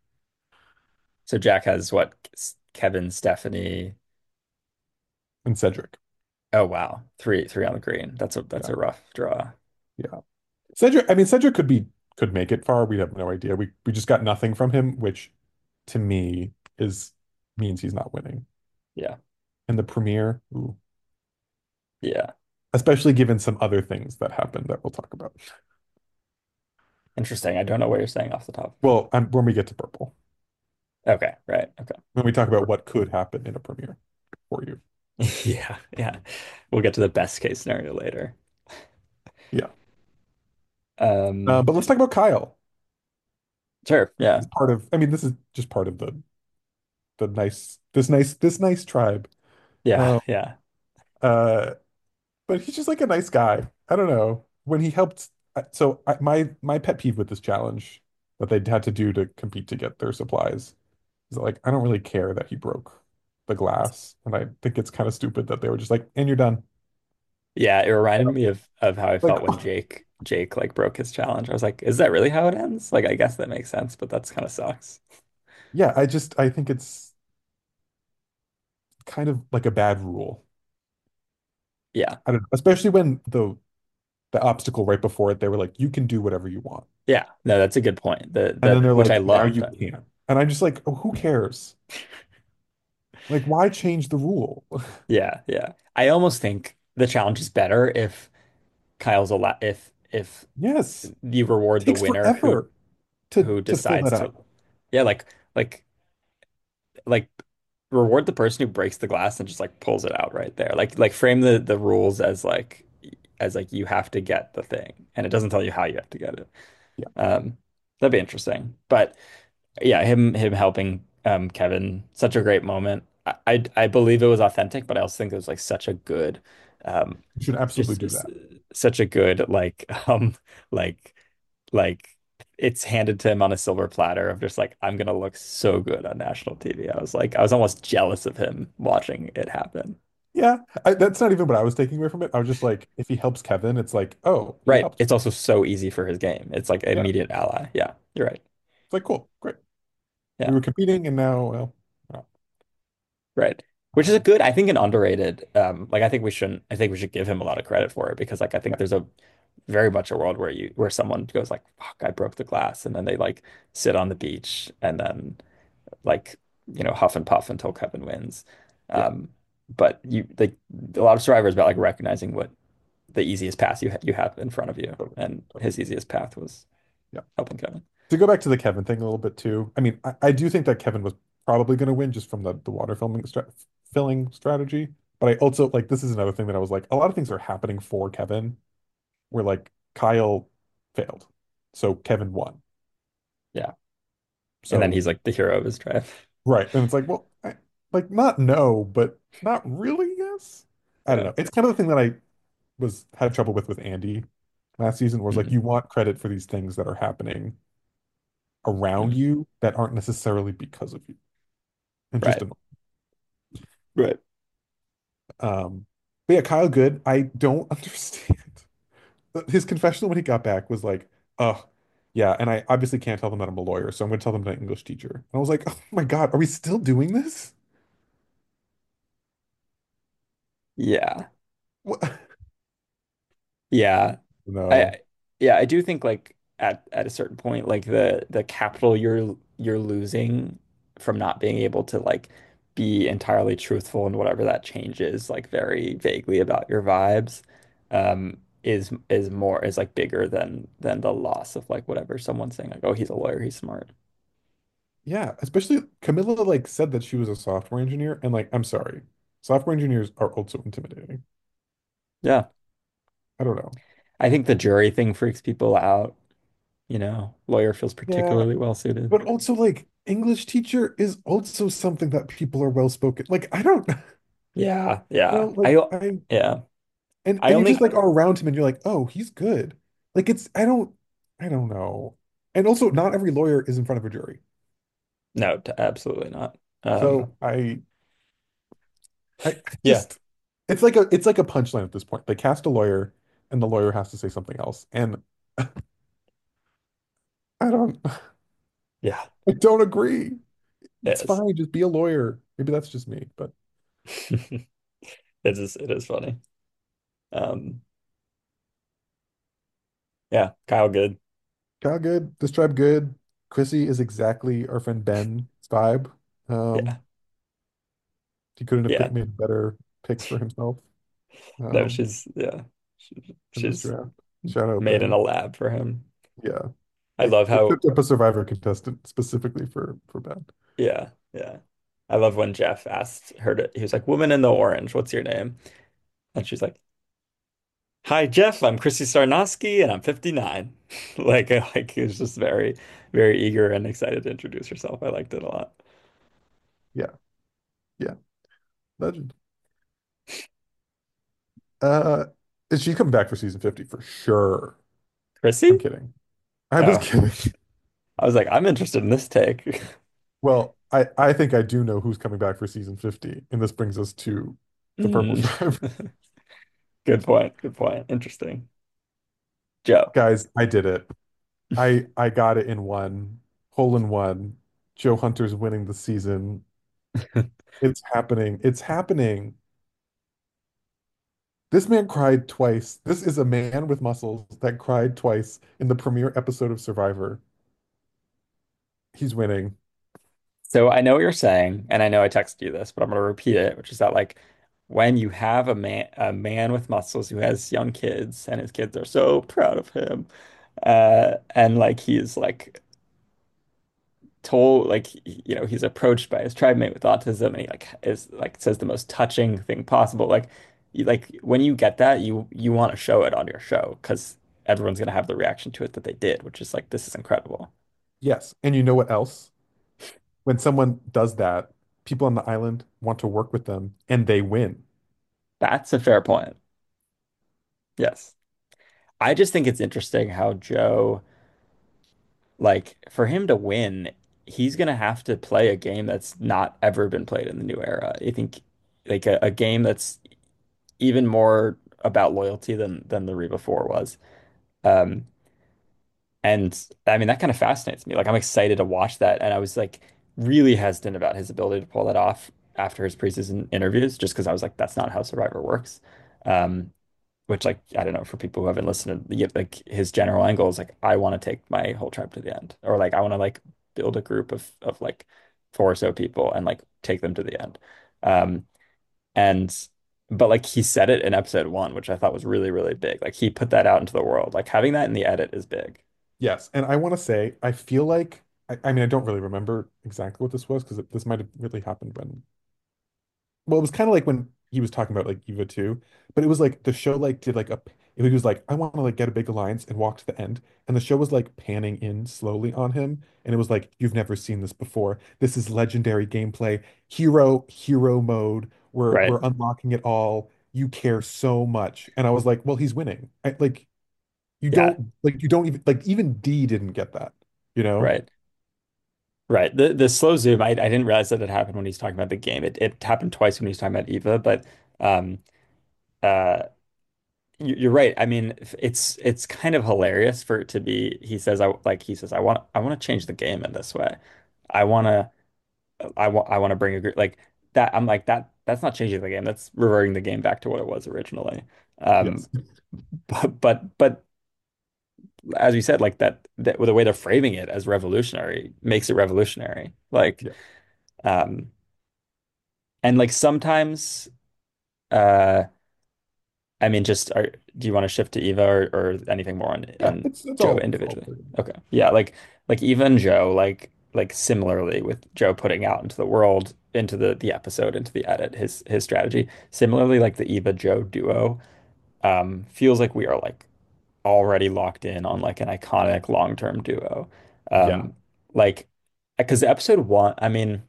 So Jack has what? Kevin, Stephanie. And Cedric. Oh wow, three three on the green. That's a that's Yeah, a rough draw. yeah. Cedric. I mean, Cedric could be could make it far. We have no idea. We we just got nothing from him, which to me is means he's not winning. Yeah, And the premiere, ooh, yeah. especially given some other things that happened that we'll talk about. Interesting. I don't know what you're saying off the top. Well, um, when we get to purple, Okay, right. Okay. when we talk about what could happen in a premiere for you. Yeah, yeah. We'll get to the best case scenario later. Yeah. Uh, Um, but let's talk about Kyle. sure. Yeah. He's part of, I mean, this is just part of the the nice this nice this nice tribe. Yeah, Uh, yeah. uh, but he's just like a nice guy. I don't know. When he helped, I- so I, my my pet peeve with this challenge that they had to do to compete to get their supplies is that, like I don't really care that he broke the glass, and I think it's kind of stupid that they were just like, and you're done. Yeah, it reminded me of of how I Like, felt when Jake Jake like broke his challenge. I was like, is that really how it ends? Like, I guess that makes sense, but that's kind of sucks. yeah, I just I think it's kind of like a bad rule. Yeah. I don't know, especially when the the obstacle right before it, they were like, you can do whatever you want. Yeah. No, that's a good point. The And then that they're which I like, now love. you can't. And I'm just like, oh, who cares? Like, why change the rule? Yeah, yeah. I almost think the challenge is better if Kyle's a lot if if Yes. you reward the Takes winner who forever to who to fill decides that to up. yeah, like like like reward the person who breaks the glass and just like pulls it out right there. Like like frame the the rules as like as like you have to get the thing and it doesn't tell you how you have to get it. Yeah. Um that'd be interesting. But yeah, him him helping Um, Kevin, such a great moment. I, I I believe it was authentic, but I also think it was like such a good, um, You should absolutely just do s- that. such a good like um like like it's handed to him on a silver platter of just like I'm gonna look so good on national T V. I was like I was almost jealous of him watching it happen. Yeah, I, that's not even what I was taking away from it. I was just like, if he helps Kevin, it's like, oh, he Right. helps. It's also so easy for his game. It's like Yeah, immediate ally. Yeah, you're right. it's like cool, great. We Yeah. were competing, and now, well, well, Right. Which is a um, good, I think, an underrated. Um, like I think we shouldn't. I think we should give him a lot of credit for it because, like, I think yeah, there's a very much a world where you where someone goes like, "Fuck, I broke the glass," and then they like sit on the beach and then like you know huff and puff until Kevin wins. yeah, Um, but you like a lot of Survivor is about like recognizing what the easiest path you ha you have in front of you, totally, and totally. his easiest path was Yeah. helping Kevin. To go back to the Kevin thing a little bit too. I mean, I, I do think that Kevin was probably going to win just from the the water filming stra filling strategy. But I also like this is another thing that I was like, a lot of things are happening for Kevin, where like Kyle failed, so Kevin won. Yeah, and then So he's like the hero of his tribe. right, and it's like, well, I, like not no, but not really yes. I don't Yeah. know. It's kind of the thing that I was had trouble with with Andy last season, was like Mhm. you want credit for these things that are happening around Mhm. you that aren't necessarily because of you, and just Right. annoying. Right. Um, but yeah, Kyle Good, I don't understand. His confessional when he got back was like, oh, yeah, and I obviously can't tell them that I'm a lawyer, so I'm going to tell them that I'm an English teacher. And I was like, oh my God, are we still doing this? Yeah. What? Yeah. No. I yeah, I do think like at at a certain point like the the capital you're you're losing from not being able to like be entirely truthful in whatever that change is like very vaguely about your vibes um is is more is like bigger than than the loss of like whatever someone's saying like oh he's a lawyer he's smart. Yeah, especially Camilla like said that she was a software engineer, and like, I'm sorry, software engineers are also intimidating. Yeah. I don't know. I think the jury thing freaks people out, you know. Lawyer feels Yeah, particularly well suited. but also like English teacher is also something that people are well spoken. Like, I don't, Yeah, you know, yeah. like I I yeah. and I and you only just like are around him and you're like, oh, he's good. Like it's I don't I don't know. And also not every lawyer is in front of a jury. no, t- absolutely not. So Um, I I yeah, just it's like a it's like a punchline at this point. They cast a lawyer and the lawyer has to say something else. And I don't yeah, I don't agree. it It's is. fine, just be a lawyer. Maybe that's just me, but It is. It is funny. Um, yeah, Kyle Good. Kyle good, this tribe good. Chrissy is exactly our friend Ben's vibe. Yeah, Um, he couldn't have yeah. picked made better picks for himself. No, Um, she's yeah, she, in this she's draft. Shout out made in a Ben. lab for him. Yeah. I They love they how picked up a Survivor contestant specifically for for Ben. yeah, yeah. I love when Jeff asked her to. He was like, "Woman in the orange, what's your name?" And she's like, "Hi, Jeff. I'm Chrissy Sarnosky, and I'm fifty-nine." Like, like he was just very, very eager and excited to introduce herself. I liked it a lot. Yeah, yeah, legend. Uh, is she coming back for season fifty for sure? I'm Chrissy? kidding. I was Oh. kidding. I was like, I'm interested in this take. Well, I I think I do know who's coming back for season fifty, and this brings us to the Purple Mm. Tribe. Good point. Good point. Interesting. Joe. Guys, I did it. I I got it in one. Hole in one. Joe Hunter's winning the season. It's happening. It's happening. This man cried twice. This is a man with muscles that cried twice in the premiere episode of Survivor. He's winning. So I know what you're saying, and I know I texted you this, but I'm gonna repeat it, which is that like when you have a man a man with muscles who has young kids and his kids are so proud of him, uh, and like he's like told like you know he's approached by his tribe mate with autism and he like is like says the most touching thing possible like you like when you get that you you want to show it on your show because everyone's gonna have the reaction to it that they did which is like this is incredible. Yes. And you know what else? when someone does that, people on the island want to work with them and they win. That's a fair point. Yes. I just think it's interesting how Joe, like, for him to win, he's gonna have to play a game that's not ever been played in the new era. I think like a, a game that's even more about loyalty than than the Reba four was. Um, and I mean that kind of fascinates me. Like I'm excited to watch that, and I was like really hesitant about his ability to pull that off after his preseason interviews, just because I was like, that's not how Survivor works. Um, which like I don't know for people who haven't listened to the, like his general angle is like I want to take my whole tribe to the end, or like I want to like build a group of of like four or so people and like take them to the end. Um, and but like he said it in episode one, which I thought was really, really big. Like he put that out into the world. Like having that in the edit is big. Yes, and I want to say I feel like I, I mean I don't really remember exactly what this was because this might have really happened when well, it was kind of like when he was talking about like Eva too, but it was like the show like did like a he was like I want to like get a big alliance and walk to the end, and the show was like panning in slowly on him, and it was like you've never seen this before. This is legendary gameplay, hero hero mode. We're Right. we're unlocking it all. You care so much, and I was like, well, he's winning. I, like you Yeah. don't like you don't even like even D didn't get that, you know? Right. Right. The the slow zoom, I, I didn't realize that it happened when he's talking about the game. It it happened twice when he was talking about Eva, but um uh you- you're right. I mean, it's it's kind of hilarious for it to be. He says, "I like." He says, "I want I want to change the game in this way. I want to I want I want to bring a group like that." I'm like that. That's not changing the game. That's reverting the game back to what it was originally. Um, Yes. but but but as you said, like that, that the way they're framing it as revolutionary makes it revolutionary. Like Yeah. um, and like sometimes. Uh, I mean, just are, do you want to shift to Eva or, or anything more on Yeah, on it's it's Joe all it's all individually? pretty. Okay. Yeah, like like Eva and Joe, like like similarly with Joe putting out into the world, into the the episode, into the edit, his his strategy. Similarly, like the Eva Joe duo, um, feels like we are like already locked in on like an iconic long-term duo. Yeah. Um, like because episode one, I mean,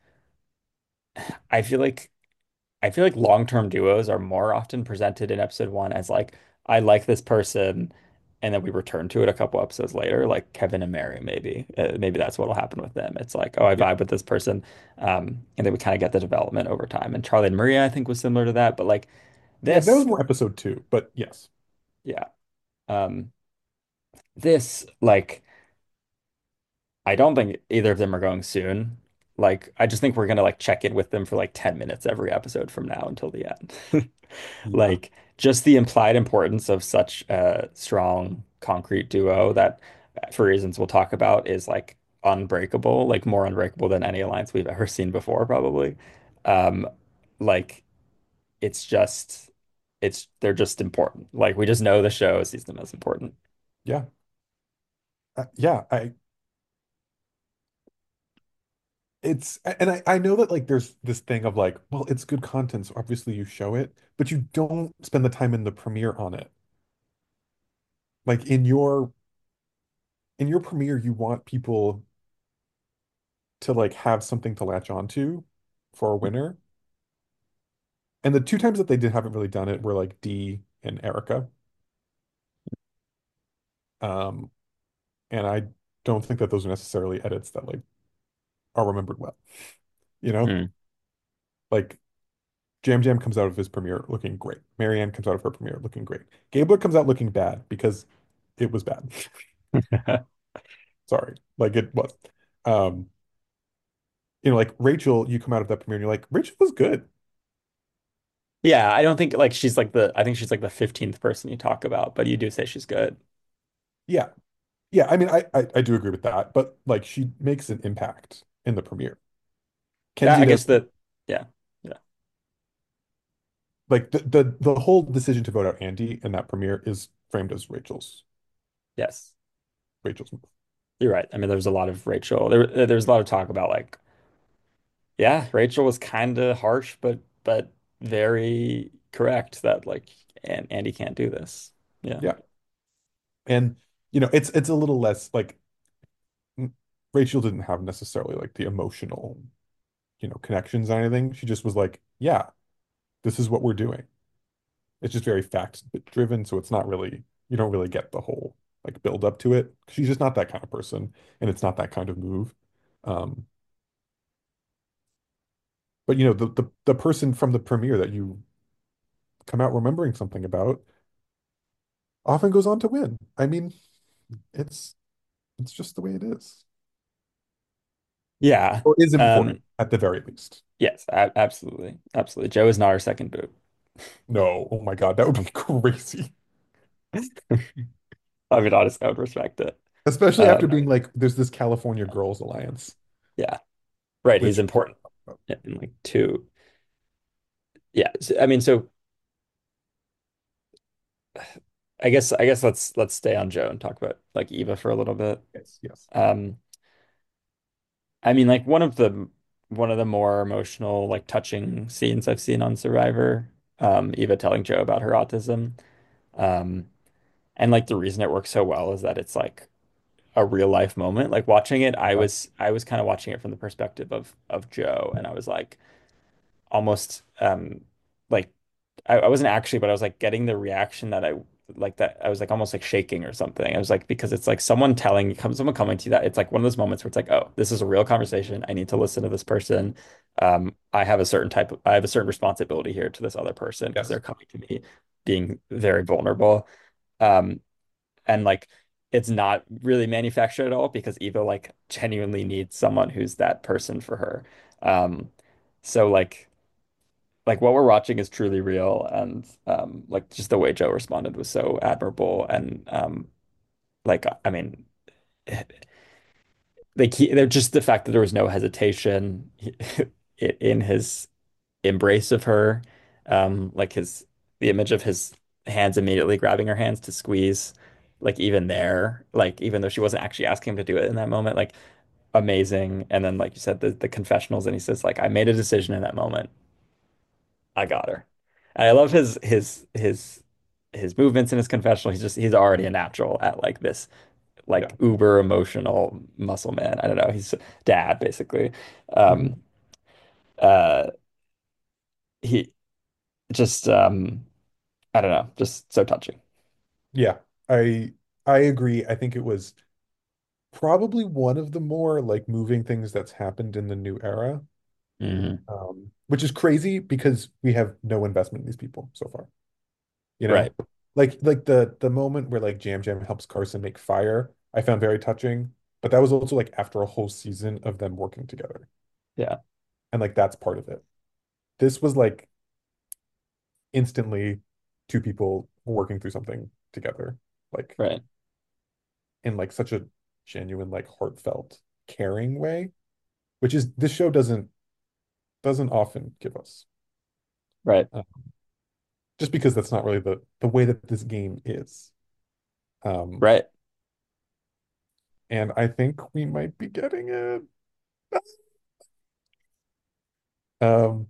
I feel like I feel like long-term duos are more often presented in episode one as like, I like this person, and then we return to it a couple episodes later, like Kevin and Mary, maybe. Uh, maybe that's what'll happen with them. It's like, oh, I Yeah. vibe with this person. Um, and then we kind of get the development over time. And Charlie and Maria, I think, was similar to that. But like Yeah, that was this, more episode two, but yes. yeah. Um, this, like, I don't think either of them are going soon. Like, I just think we're gonna like check in with them for like ten minutes every episode from now until the end. Yeah. Like, just the implied importance of such a strong, concrete duo that, for reasons we'll talk about, is like unbreakable, like more unbreakable than any alliance we've ever seen before, probably. Um, like, it's just, it's, they're just important. Like, we just know the show sees them as important. Yeah. Uh, yeah, I it's and I I know that like there's this thing of like, well, it's good content, so obviously you show it, but you don't spend the time in the premiere on it. Like in your in your premiere, you want people to like have something to latch onto for a winner. And the two times that they did haven't really done it were like Dee and Erica. Um, and I don't think that those are necessarily edits that like are remembered well. You know? Mm. Like Jam Jam comes out of his premiere looking great. Marianne comes out of her premiere looking great. Gabler comes out looking bad because it was bad. Sorry. Like it was. Um, you know, like Rachel, you come out of that premiere and you're like, Rachel was good. Yeah, I don't think like she's like the I think she's like the fifteenth person you talk about, but you do say she's good. Yeah. Yeah. I mean, I, I, I do agree with that, but like she makes an impact in the premiere. That Kenzie I does guess that yeah. Yeah. like the, the the whole decision to vote out Andy in that premiere is framed as Rachel's Yes. Rachel's move. You're right. I mean, there's a lot of Rachel. There there's a lot of talk about like yeah, Rachel was kind of harsh but but very correct that like and Andy can't do this. Yeah. Yeah. And you know, it's it's a little less like Rachel didn't have necessarily like the emotional, you know, connections or anything. She just was like, yeah, this is what we're doing. It's just very fact driven, so it's not really, you don't really get the whole like build up to it. She's just not that kind of person, and it's not that kind of move. Um, but you know, the the the person from the premiere that you come out remembering something about often goes on to win. I mean, it's it's just the way it is. Yeah. Or is important Um, at the very least. yes, a absolutely. Absolutely. Joe is not our second boot. No, oh my God, that would be crazy. I mean, honestly, I would respect it. Especially after Um, being like, there's this California Girls Alliance, yeah. Right. He's which important in like two. Yeah. So, I mean, so I guess I guess let's let's stay on Joe and talk about like Eva for a little bit. yes, yes, Um, I mean, like one of the one of the more emotional, like touching scenes I've seen on Survivor, um, Eva telling Joe about her autism. Um, and like the reason it works so well is that it's like a real life moment. Like watching it, I yeah, was I was kind of watching it from the perspective of of Joe, and I was like almost um like I, I wasn't actually, but I was like getting the reaction that I like that I was like almost like shaking or something. I was like because it's like someone telling come someone coming to you that it's like one of those moments where it's like, oh, this is a real conversation. I need to listen to this person. Um, I have a certain type of I have a certain responsibility here to this other person because they're yes, coming to me being very vulnerable. Um, and like it's not really manufactured at all because Eva like genuinely needs someone who's that person for her. Um, so like like what we're watching is truly real and um like just the way Joe responded was so admirable and um like I mean they keep they're just the fact that there was no hesitation in his embrace of her um like his the image of his hands immediately grabbing her hands to squeeze like even there like even though she wasn't actually asking him to do it in that moment like amazing and then like you said the the confessionals and he says like I made a decision in that moment I got her. And I love his his his his movements in his confessional. He's just he's already a natural at like this yeah. like uber emotional muscle man. I don't know. He's dad basically. Mhm. Um uh he just um I don't know, just so touching. Yeah, I I agree. I think it was probably one of the more like moving things that's happened in the new era. Hmm. Um, which is crazy because we have no investment in these people so far. You Right. know, like like the the moment where like Jam Jam helps Carson make fire, I found very touching. But that was also like after a whole season of them working together, Yeah. and like that's part of it. This was like instantly two people working through something together, like Right. in like such a genuine, like heartfelt, caring way, which is this show doesn't doesn't often give us. Right. Uh, just because that's not really the the way that this game is. Um, Right. and I think we might be getting it. Um,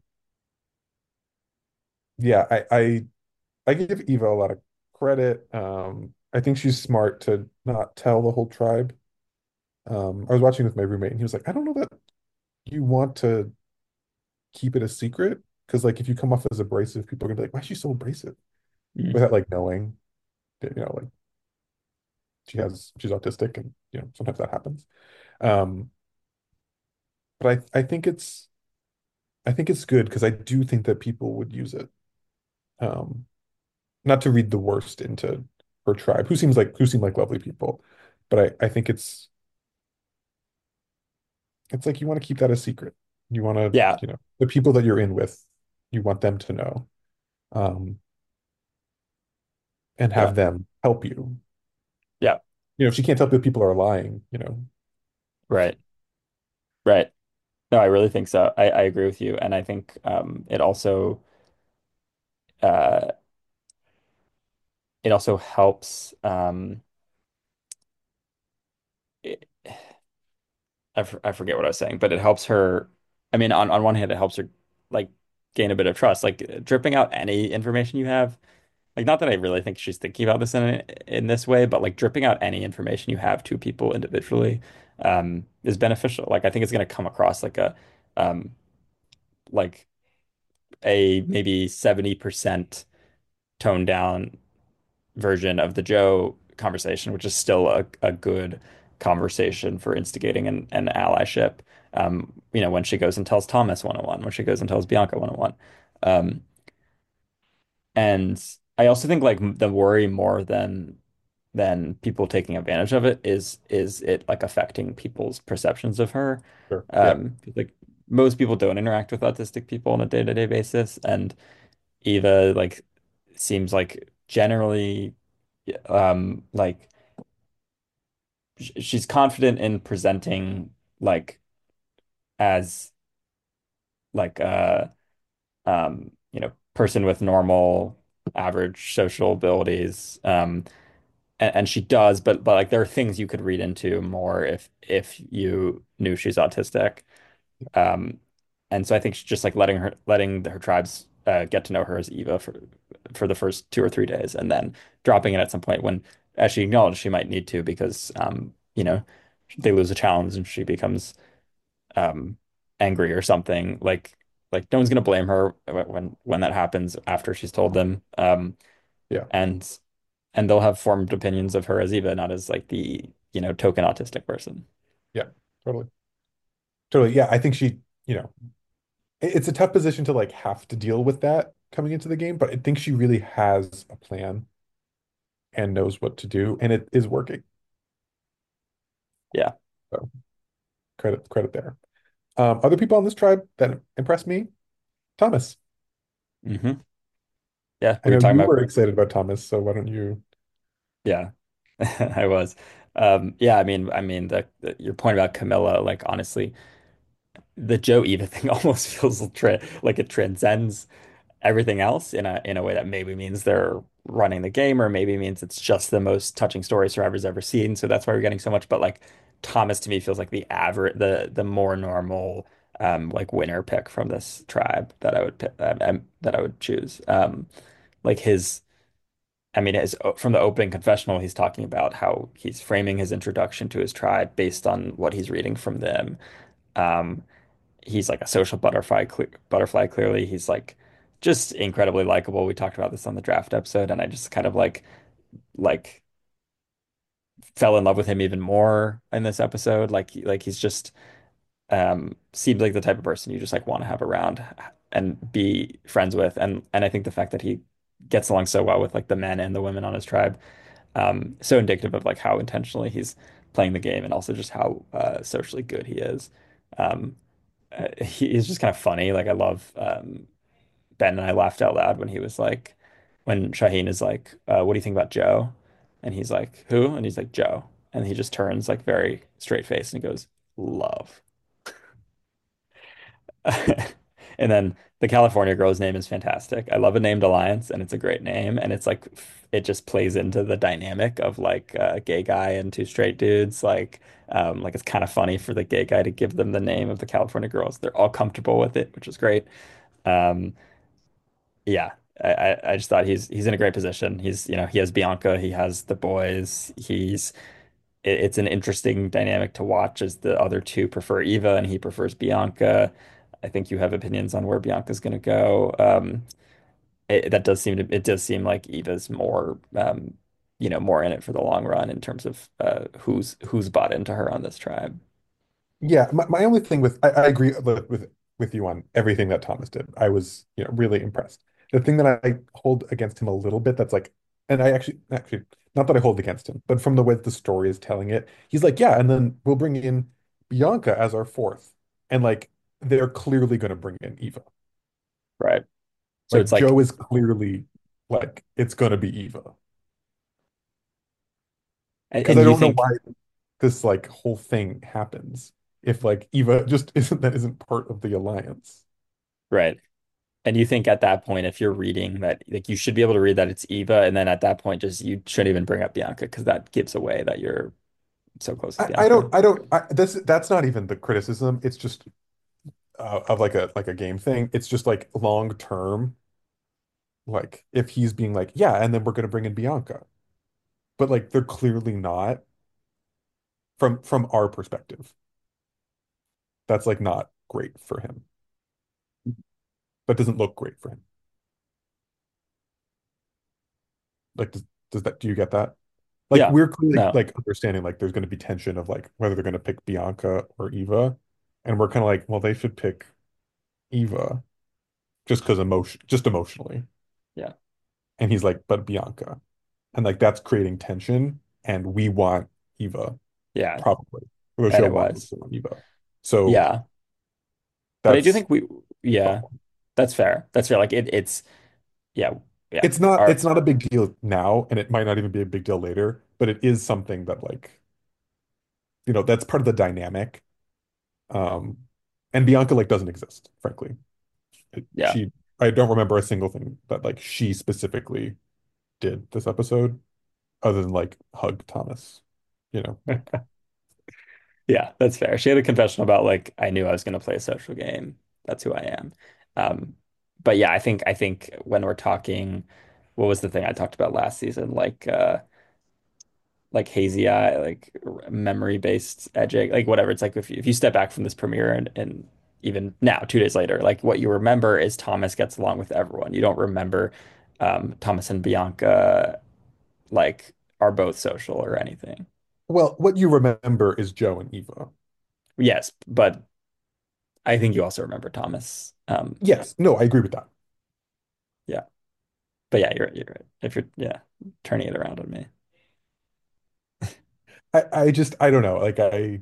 yeah, I, I I give Eva a lot of credit. Um, I think she's smart to not tell the whole tribe. Um, I was watching with my roommate and he was like, I don't know that you want to keep it a secret because like if you come off as abrasive, people are gonna be like, why is she so abrasive? Mm. Without like knowing that, you know, like she has she's autistic and you know, sometimes that happens. Um, but I I think it's I think it's good because I do think that people would use it. Um, not to read the worst into her tribe, who seems like who seem like lovely people, but I I think it's it's like you want to keep that a secret. You want to, Yeah. you know, the people that you're in with, you want them to know, um, and Yeah. have them help you. Yeah. You know, if she can't tell if people are lying, you know, Right. Right. No, I really think so. I, I agree with you. And I think um it also uh it also helps um it, I, f I forget what I was saying, but it helps her. I mean, on, on one hand, it helps her like gain a bit of trust, like dripping out any information you have. Like, not that I really think she's thinking about this in in this way, but like dripping out any information you have to people individually, um, is beneficial. Like I think it's going to come across like a um, like a maybe seventy percent toned down version of the Joe conversation, which is still a, a good conversation for instigating an, an allyship. Um, you know, when she goes and tells Thomas one oh one, when she goes and tells Bianca one oh one. Um, and I also think like the worry more than than people taking advantage of it is is it like affecting people's perceptions of her. Sure. Yeah. Um, like most people don't interact with autistic people on a day-to-day basis, and Eva like seems like generally um like sh- she's confident in presenting like as like a um you know person with normal average social abilities, um and, and she does, but but like there are things you could read into more if if you knew she's autistic. Um, and so I think she's just like letting her letting her tribes uh, get to know her as Eva for for the first two or three days, and then dropping it at some point when, as she acknowledged, she might need to because um, you know, they lose a challenge and she becomes um angry or something. Like like no one's gonna blame her when when that happens after she's told them. Um, Yeah. and and they'll have formed opinions of her as Eva, not as like the, you know, token autistic person. Yeah. Totally. Totally. Yeah. I think she, you know, it- it's a tough position to like have to deal with that coming into the game, but I think she really has a plan and knows what to do, and it is working. Yeah. So credit credit there. Um, other people on this tribe that impressed me, Thomas. Hmm. Yeah. I We were know talking you about were excited about Thomas, so why don't you? yeah. I was. Um, yeah, I mean, I mean, the, the your point about Camilla, like honestly, the Joe Eva thing almost feels tra like it transcends everything else in a in a way that maybe means they're running the game, or maybe means it's just the most touching story Survivor's ever seen. So that's why we're getting so much. But like Thomas to me feels like the average, the the more normal, um, like winner pick from this tribe that I would pick, um, um, that I would choose. Um, like his. I mean, his, from the opening confessional, he's talking about how he's framing his introduction to his tribe based on what he's reading from them. Um, he's like a social butterfly, cle butterfly. Clearly, he's like just incredibly likable. We talked about this on the draft episode, and I just kind of like like fell in love with him even more in this episode. Like like he's just um seems like the type of person you just like want to have around and be friends with. And and I think the fact that he gets along so well with like the men and the women on his tribe, um, so indicative of like how intentionally he's playing the game and also just how uh, socially good he is. Um, uh, he, he's just kind of funny. Like I love um, Ben and I laughed out loud when he was like, when Shaheen is like, uh, "What do you think about Joe?" And he's like, "Who?" And he's like, "Joe." And he just turns like very straight face and goes, "Love." And then the California girl's name is fantastic. I love a named alliance, and it's a great name, and it's like f- it just plays into the dynamic of like a gay guy and two straight dudes. Like, um, like it's kind of funny for the gay guy to give them the name of the California girls. They're all comfortable with it, which is great. Um, yeah, I, I I just thought he's he's in a great position. He's, you know, he has Bianca, he has the boys. He's it, it's an interesting dynamic to watch as the other two prefer Eva and he prefers Bianca. I think you have opinions on where Bianca's going to go. Um, it, that does seem to it does seem like Eva's more um, you know, more in it for the long run in terms of uh, who's who's bought into her on this tribe. Yeah, my, my only thing with I, I agree with, with with you on everything that Thomas did. I was, you know, really impressed. The thing that I hold against him a little bit, that's like, and I actually actually not that I hold against him, but from the way that the story is telling it, he's like, yeah, and then we'll bring in Bianca as our fourth, and like they're clearly going to bring in Eva. Right. So Like it's like Joe is clearly like it's going to be Eva and, because and I you don't know think why this like whole thing happens if like Eva just isn't that isn't part of the alliance. right. And you think at that point, if you're reading that, like you should be able to read that it's Eva, and then at that point, just you shouldn't even bring up Bianca because that gives away that you're so close with I, I Bianca. don't I don't I, this that's not even the criticism. It's just uh, of like a like a game thing. It's just like long term, like if he's being like, yeah, and then we're gonna bring in Bianca, but like they're clearly not from from our perspective, that's like not great for him. That doesn't look great for him. Like, does, does that, do you get that? Like, Yeah. we're clearly No. like understanding like there's going to be tension of like whether they're going to pick Bianca or Eva. And we're kind of like, well, they should pick Eva just because emotion, just emotionally. Yeah. And he's like, but Bianca. And like that's creating tension. And we want Eva, Yeah. probably. The And show it wants us was. to want Eva. So Yeah. But I do that's think we, the yeah, problem. that's fair. That's fair. Like it, it's, yeah, yeah. It's not Our, it's not a big deal now, and it might not even be a big deal later, but it is something that like, you know, that's part of the dynamic. Um, and Bianca like doesn't exist, frankly. It, yeah. she I don't remember a single thing that like she specifically did this episode other than like hug Thomas. You know, like Yeah, that's fair. She had a confession about like I knew I was going to play a social game. That's who I am. Um, but yeah, I think I think when we're talking, what was the thing I talked about last season? Like uh like hazy eye, like memory based edging, like whatever. It's like if you, if you step back from this premiere and and even now, two days later, like what you remember is Thomas gets along with everyone. You don't remember um Thomas and Bianca like are both social or anything. well, what you remember is Joe and Eva. Yes, but I think you also remember Thomas. Um, Yes, no, I agree with that. yeah, but yeah, you're you're right. If you're yeah turning it around on me, I I just I don't know. Like I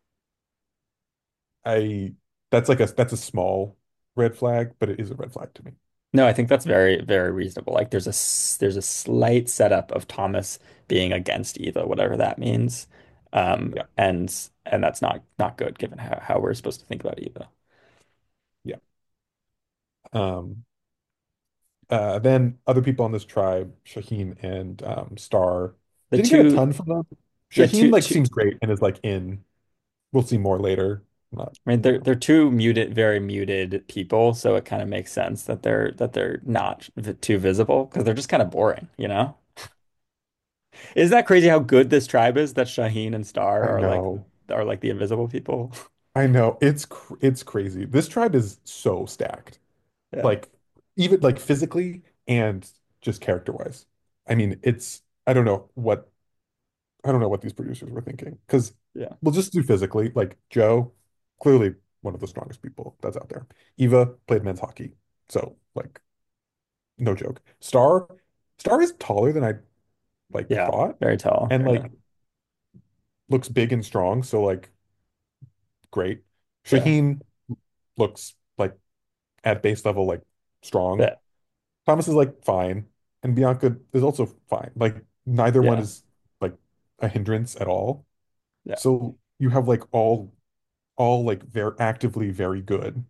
I that's like a that's a small red flag, but it is a red flag to me. no, I think that's very very reasonable. Like there's a s- there's a slight setup of Thomas being against Eva, whatever that means, um, Yeah. and and that's not not good given how how we're supposed to think about Eva. Yeah. Um Uh, then other people on this tribe, Shaheen and um, Star, The didn't get a two ton from them. yeah Shaheen two like two. seems great and is like in. We'll see more later. Not, I mean, you they're know. they're two muted, very muted people, so it kind of makes sense that they're that they're not v too visible because they're just kind of boring, you know? Isn't that crazy how good this tribe is that Shaheen and Star I are like know. are like the invisible people? I know. It's cr it's crazy. This tribe is so stacked. Yeah. Like even like physically and just character wise. I mean, it's I don't know what I don't know what these producers were thinking. Because Yeah. we'll just do physically. Like Joe, clearly one of the strongest people that's out there. Eva played men's hockey. So like no joke. Star, Star is taller than I like Yeah. thought, Very tall. and Yeah. like looks big and strong. So like great. Yeah. Shaheen looks like at base level like strong. Yeah. Thomas is like fine, and Bianca is also fine. Like neither one Yeah. is like a hindrance at all. Yeah. So you have like all all like they're actively very good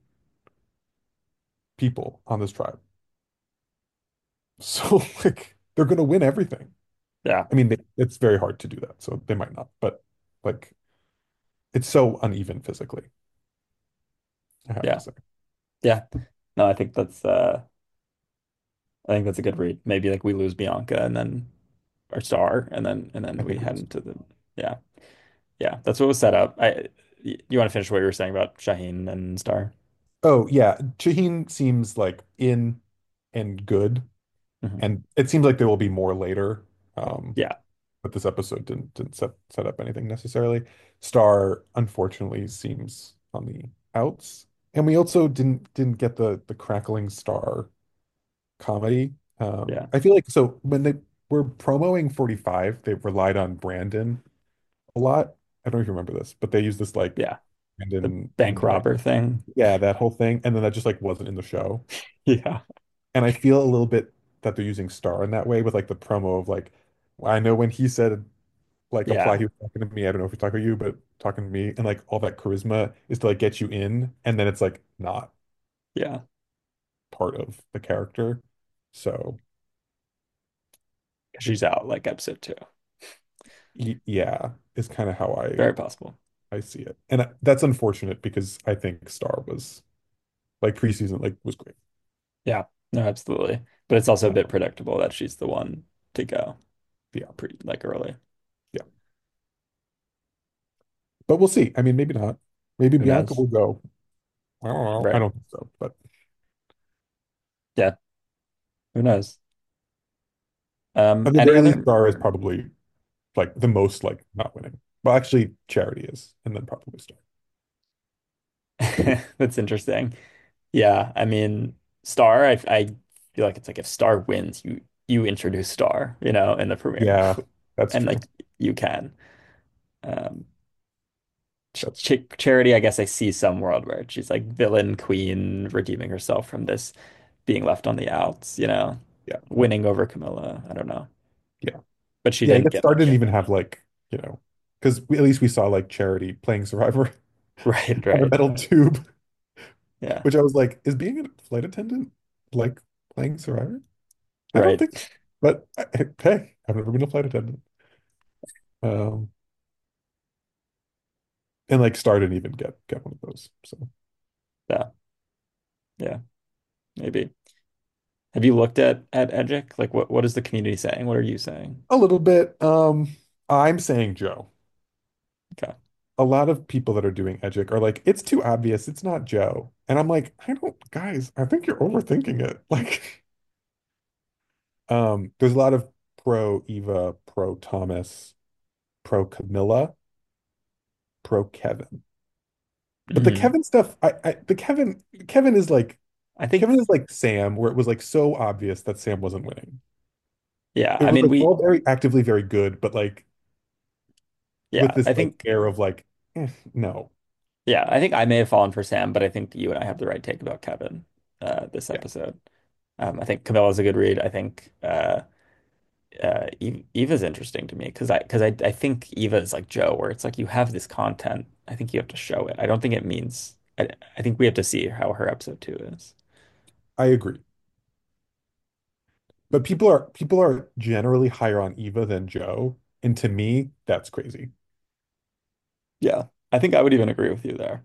people on this tribe. So like they're gonna win everything. Yeah. I mean, they, it's very hard to do that, so they might not, but like it's so uneven physically, I have to Yeah. say. Yeah. No, I think that's uh I think that's a good read. Maybe like we lose Bianca and then our Star and then and then I we think we head lose. into the yeah. Yeah. That's what was set up. I you want to finish what you were saying about Shaheen and Star? Oh yeah, Shaheen seems like in and good, Hmm. and it seems like there will be more later. Um, Yeah. but this episode didn't didn't set set up anything necessarily. Star unfortunately seems on the outs, and we also didn't didn't get the the crackling star comedy. Um, Yeah. I feel like so when they were promoting forty-five, they relied on Brandon a lot. I don't know if you remember this, but they used this like Yeah. The Brandon bank and like robber thing. yeah, that whole thing, and then that just like wasn't in the show. Yeah. And I feel a little bit that they're using Star in that way with like the promo of like I know when he said like apply, Yeah. he was talking to me. I don't know if he's talking to you, but talking to me, and like all that charisma is to like get you in, and then it's like not Yeah. part of the character. So She's out like episode two. y yeah, is kind of how I Very possible. I see it. And that's unfortunate because I think Star was like preseason, like was great. Yeah. No, absolutely. But it's also a bit Um, predictable that she's the one to go yeah, pretty like early. yeah. But we'll see. I mean, maybe not. Maybe Who Bianca knows? will go. I don't know. I Right. don't think so. But Yeah. Who knows? Um, at the any very least, other Star is probably like the most like not winning. Well, actually, Charity is, and then probably Star. that's interesting. Yeah, I mean, Star, I I feel like it's like if Star wins, you you introduce Star, you know, in the premiere. Yeah, that's And like true. you can. Um Ch That's true. Ch Charity, I guess I see some world where she's like villain queen redeeming herself from this being left on the outs, you know, Yeah, winning over Camilla. I don't know. yeah, But she yeah. I didn't guess get Star didn't much. even have like you know, because at least we saw like Charity playing Survivor Right, on a right. metal tube, Yeah, which I was like, is being a flight attendant like playing Survivor? I don't right. think, but I- hey, I've never been a flight attendant. Um, and like Star didn't even get get one of those. So Yeah, yeah, maybe. Have you looked at at Edgic? Like what what is the community saying? What are you saying? a little bit. Um, I'm saying Joe. Okay. A lot of people that are doing Edgic are like, it's too obvious. It's not Joe. And I'm like, I don't, guys, I think you're overthinking it. Like, um, there's a lot of pro Eva, pro Thomas, pro Camilla, pro Kevin. But the Mm. Kevin stuff, I, I the Kevin, Kevin is like, I think Kevin is like Sam, where it was like so obvious that Sam wasn't winning. yeah, It I was mean like we all very actively very good, but like with yeah, this I like think air of like, eh, no. yeah, I think I may have fallen for Sam, but I think you and I have the right take about Kevin uh this Yeah, episode. Um, I think Camilla's a good read. I think uh uh Eve- Eva's interesting to me because I because I I think Eva is like Joe, where it's like you have this content. I think you have to show it. I don't think it means I I think we have to see how her episode two is. I agree. But people are people are generally higher on Eva than Joe, and to me, that's crazy. Yeah, I think I would even agree with you there.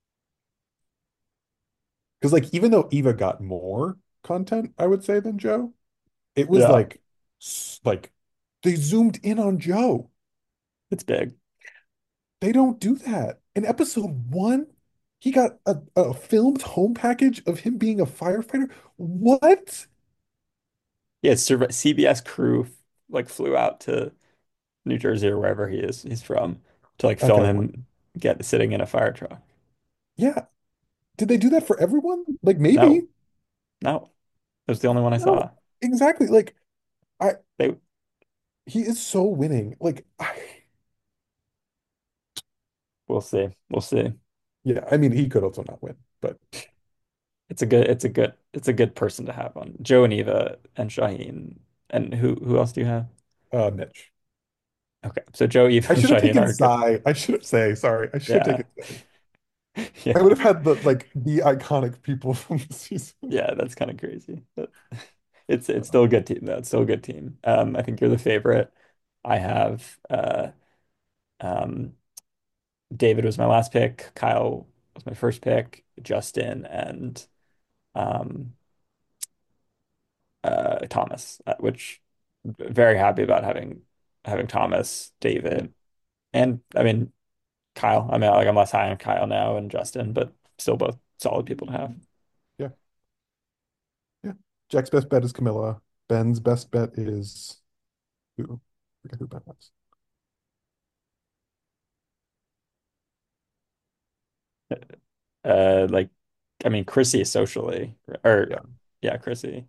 Because like even though Eva got more content, I would say than Joe, it was Yeah, like s- like they zoomed in on Joe. it's big. They don't do that. In episode one, he got a, a filmed home package of him being a firefighter. What? Yeah, Surv C B S crew like flew out to New Jersey or wherever he is he's from to like Uh, film California. him get sitting in a fire truck. Yeah. Did they do that for everyone? Like No, maybe. no, it was the only one I No, saw. exactly. Like I They he is so winning. Like I we'll see, we'll see. yeah, I mean he could also not win, but It's a good, it's a good, it's a good person to have on Joe and Eva and Shaheen and who who else do you have? uh Mitch. Okay, so Joe, Eva, I and should have Shaheen taken are good. Psy. I should have say, sorry. I should have Yeah, taken Psy. I yeah, would have had the like the iconic people from the season. yeah. That's kind of crazy, but it's it's still a good team though. It's still a good team. Um, I think you're the favorite. I have uh um David was my last pick. Kyle was my first pick. Justin and um, uh, Thomas, uh, which very happy about having having Thomas, Yeah, David, and I mean Kyle. I mean, like I'm less high on Kyle now and Justin, but still both solid people to have. yeah, yeah. Jack's best bet is Camilla. Ben's best bet is who? I forget who Ben was. Uh, like I mean Chrissy socially, or Yeah, yeah, Chrissy.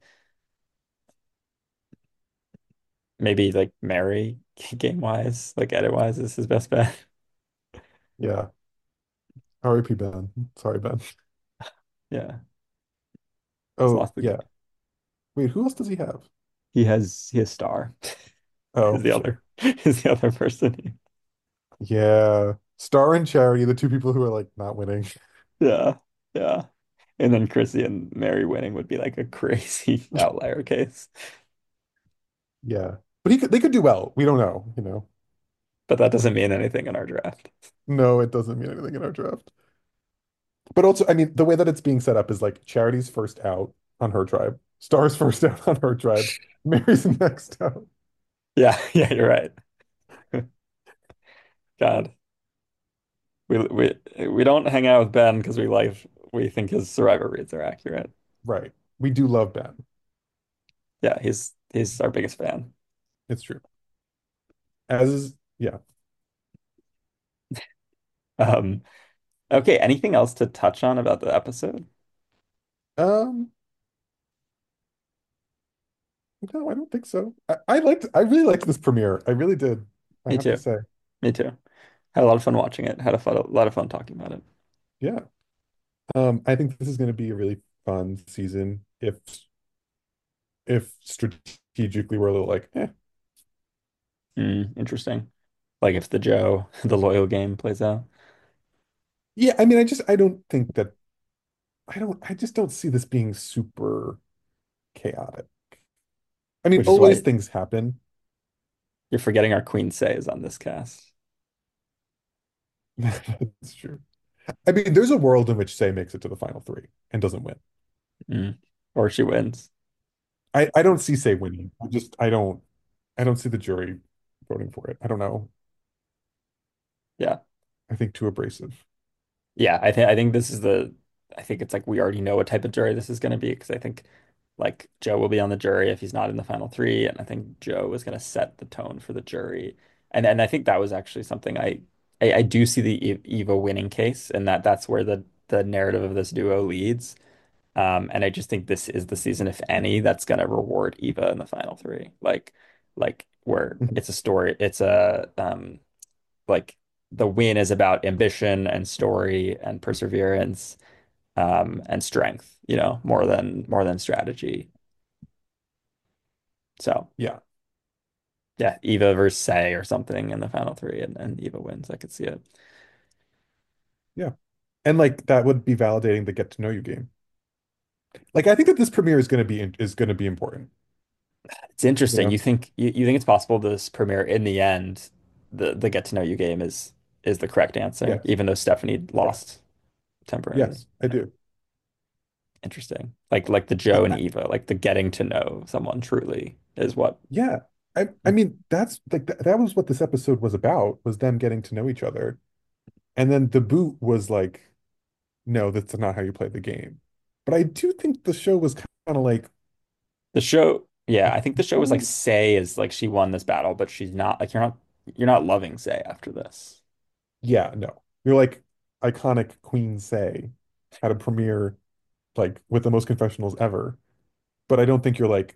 Maybe like Mary game wise, like edit wise is his best bet. yeah. R I P Ben. Sorry, Ben. Yeah, he's Oh, lost the yeah. Wait, who else does he have? he has he has Star is Oh, the sure. other is the other person. Yeah. Star and Charity, the two people who are like not winning. Yeah, yeah. And then Chrissy and Mary winning would be like a crazy outlier case. Yeah. But he could they could do well. We don't know, you know. But that doesn't mean anything in our draft. No, it doesn't mean anything in our draft. But also, I mean, the way that it's being set up is like Charity's first out on her tribe, Star's first out on her tribe, Mary's next out. Yeah, yeah, you're right. God. We we we don't hang out with Ben because we like we think his Survivor reads are accurate. Right. We do love Ben. Yeah, he's he's our biggest fan. It's true. As is, yeah. Um, okay, anything else to touch on about the episode? Um, no, I don't think so. I, I liked I really liked this premiere. I really did. I Me have to too. say. Me too. Had a lot of fun watching it. Had a fun, a lot of fun talking about it. Yeah. Um, I think this is going to be a really fun season if if strategically we're a little like, eh. Mm, interesting. Like if the Joe, the loyal game plays out, Yeah, I mean, I just I don't think that I don't I just don't see this being super chaotic. I mean, which is always why things happen. you're forgetting our Queen Say is on this cast. That's true. I mean, there's a world in which Say makes it to the final three and doesn't win. Mm. Or she wins. I I don't see Say winning. I just I don't I don't see the jury voting for it. I don't know. Yeah. I think too abrasive. Yeah, I think I think this is the I think it's like we already know what type of jury this is going to be because I think like Joe will be on the jury if he's not in the final three, and I think Joe is going to set the tone for the jury, and and I think that was actually something I I, I do see the E- Eva winning case, and that that's where the the narrative of this duo leads. Um, and I just think this is the season, if any, that's going to reward Eva in the final three, like like where Mhm. it's a story, it's a um like the win is about ambition and story and perseverance um and strength, you know, more than more than strategy. So Yeah, yeah, Eva versus Say or something in the final three, and, and Eva wins. I could see it. yeah. And like that would be validating the get to know you game. Like I think that this premiere is going to be is going to be important, It's you interesting. know? You think you, you think it's possible this premiere in the end, the the get to know you game is is the correct answer, Yes. even though Stephanie Yes. lost temporarily. Yes, I do. Interesting. Like like the I, Joe and I, Eva, like the getting to know someone truly is what. yeah. I I mean, that's like th that was what this episode was about, was them getting to know each other. And then the boot was like, no, that's not how you play the game. But I do think the show was kind of like, The show, yeah, I think the show was like oh, Say is like she won this battle, but she's not like you're not you're not loving Say after this. yeah, no. You're like iconic Queen Say had a premiere like with the most confessionals ever. But I don't think you're like,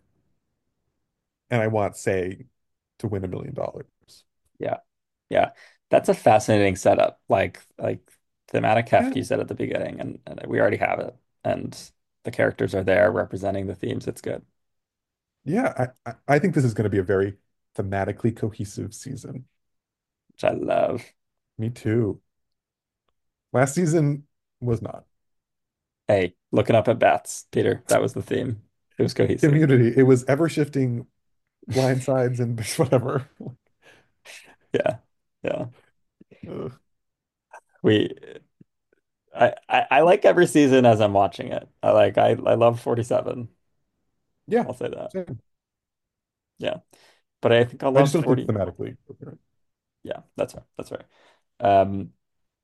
and I want Say to win a million dollars. Yeah. Yeah. That's a fascinating setup. Like like thematic Yeah. heft you said at the beginning, and, and we already have it. And the characters are there representing the themes. It's good, Yeah, I, I I think this is going to be a very thematically cohesive season. which I love. Me too. Last season was not. Hey, looking up at bats, Peter. That was the theme. It was cohesive. Community. It was ever shifting blind sides and whatever. Yeah. Yeah. Ugh. We I, I I like every season as I'm watching it. I like I I love forty-seven. Yeah. I'll say that. Same. Yeah. But I think I'll I just love don't think forty. thematically. Coherent. Yeah, that's right. That's right. Um,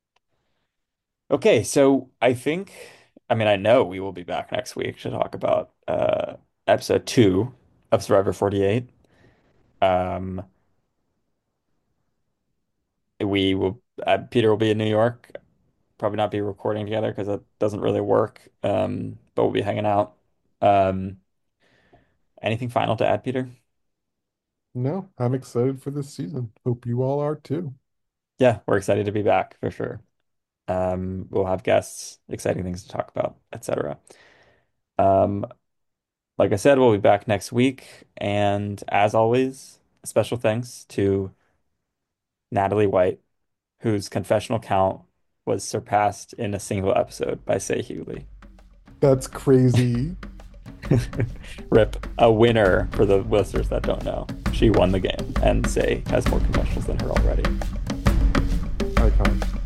okay, so I think, I mean, I know we will be back next week to talk about uh episode two of Survivor forty-eight. Um, we will, uh, Peter will be in New York, probably not be recording together because that doesn't really work. Um, but we'll be hanging out. Um, anything final to add, Peter? No, I'm excited for this season. Hope you all are too. Yeah, we're excited to be back for sure. Um, we'll have guests, exciting things to talk about, et cetera. Um, like I said, we'll be back next week. And as always, special thanks to Natalie White, whose confessional count was surpassed in a single episode by Say Hughley. That's crazy. Rip, a winner for the listeners that don't know. She won the game, and Say has more confessionals than her already. Icon.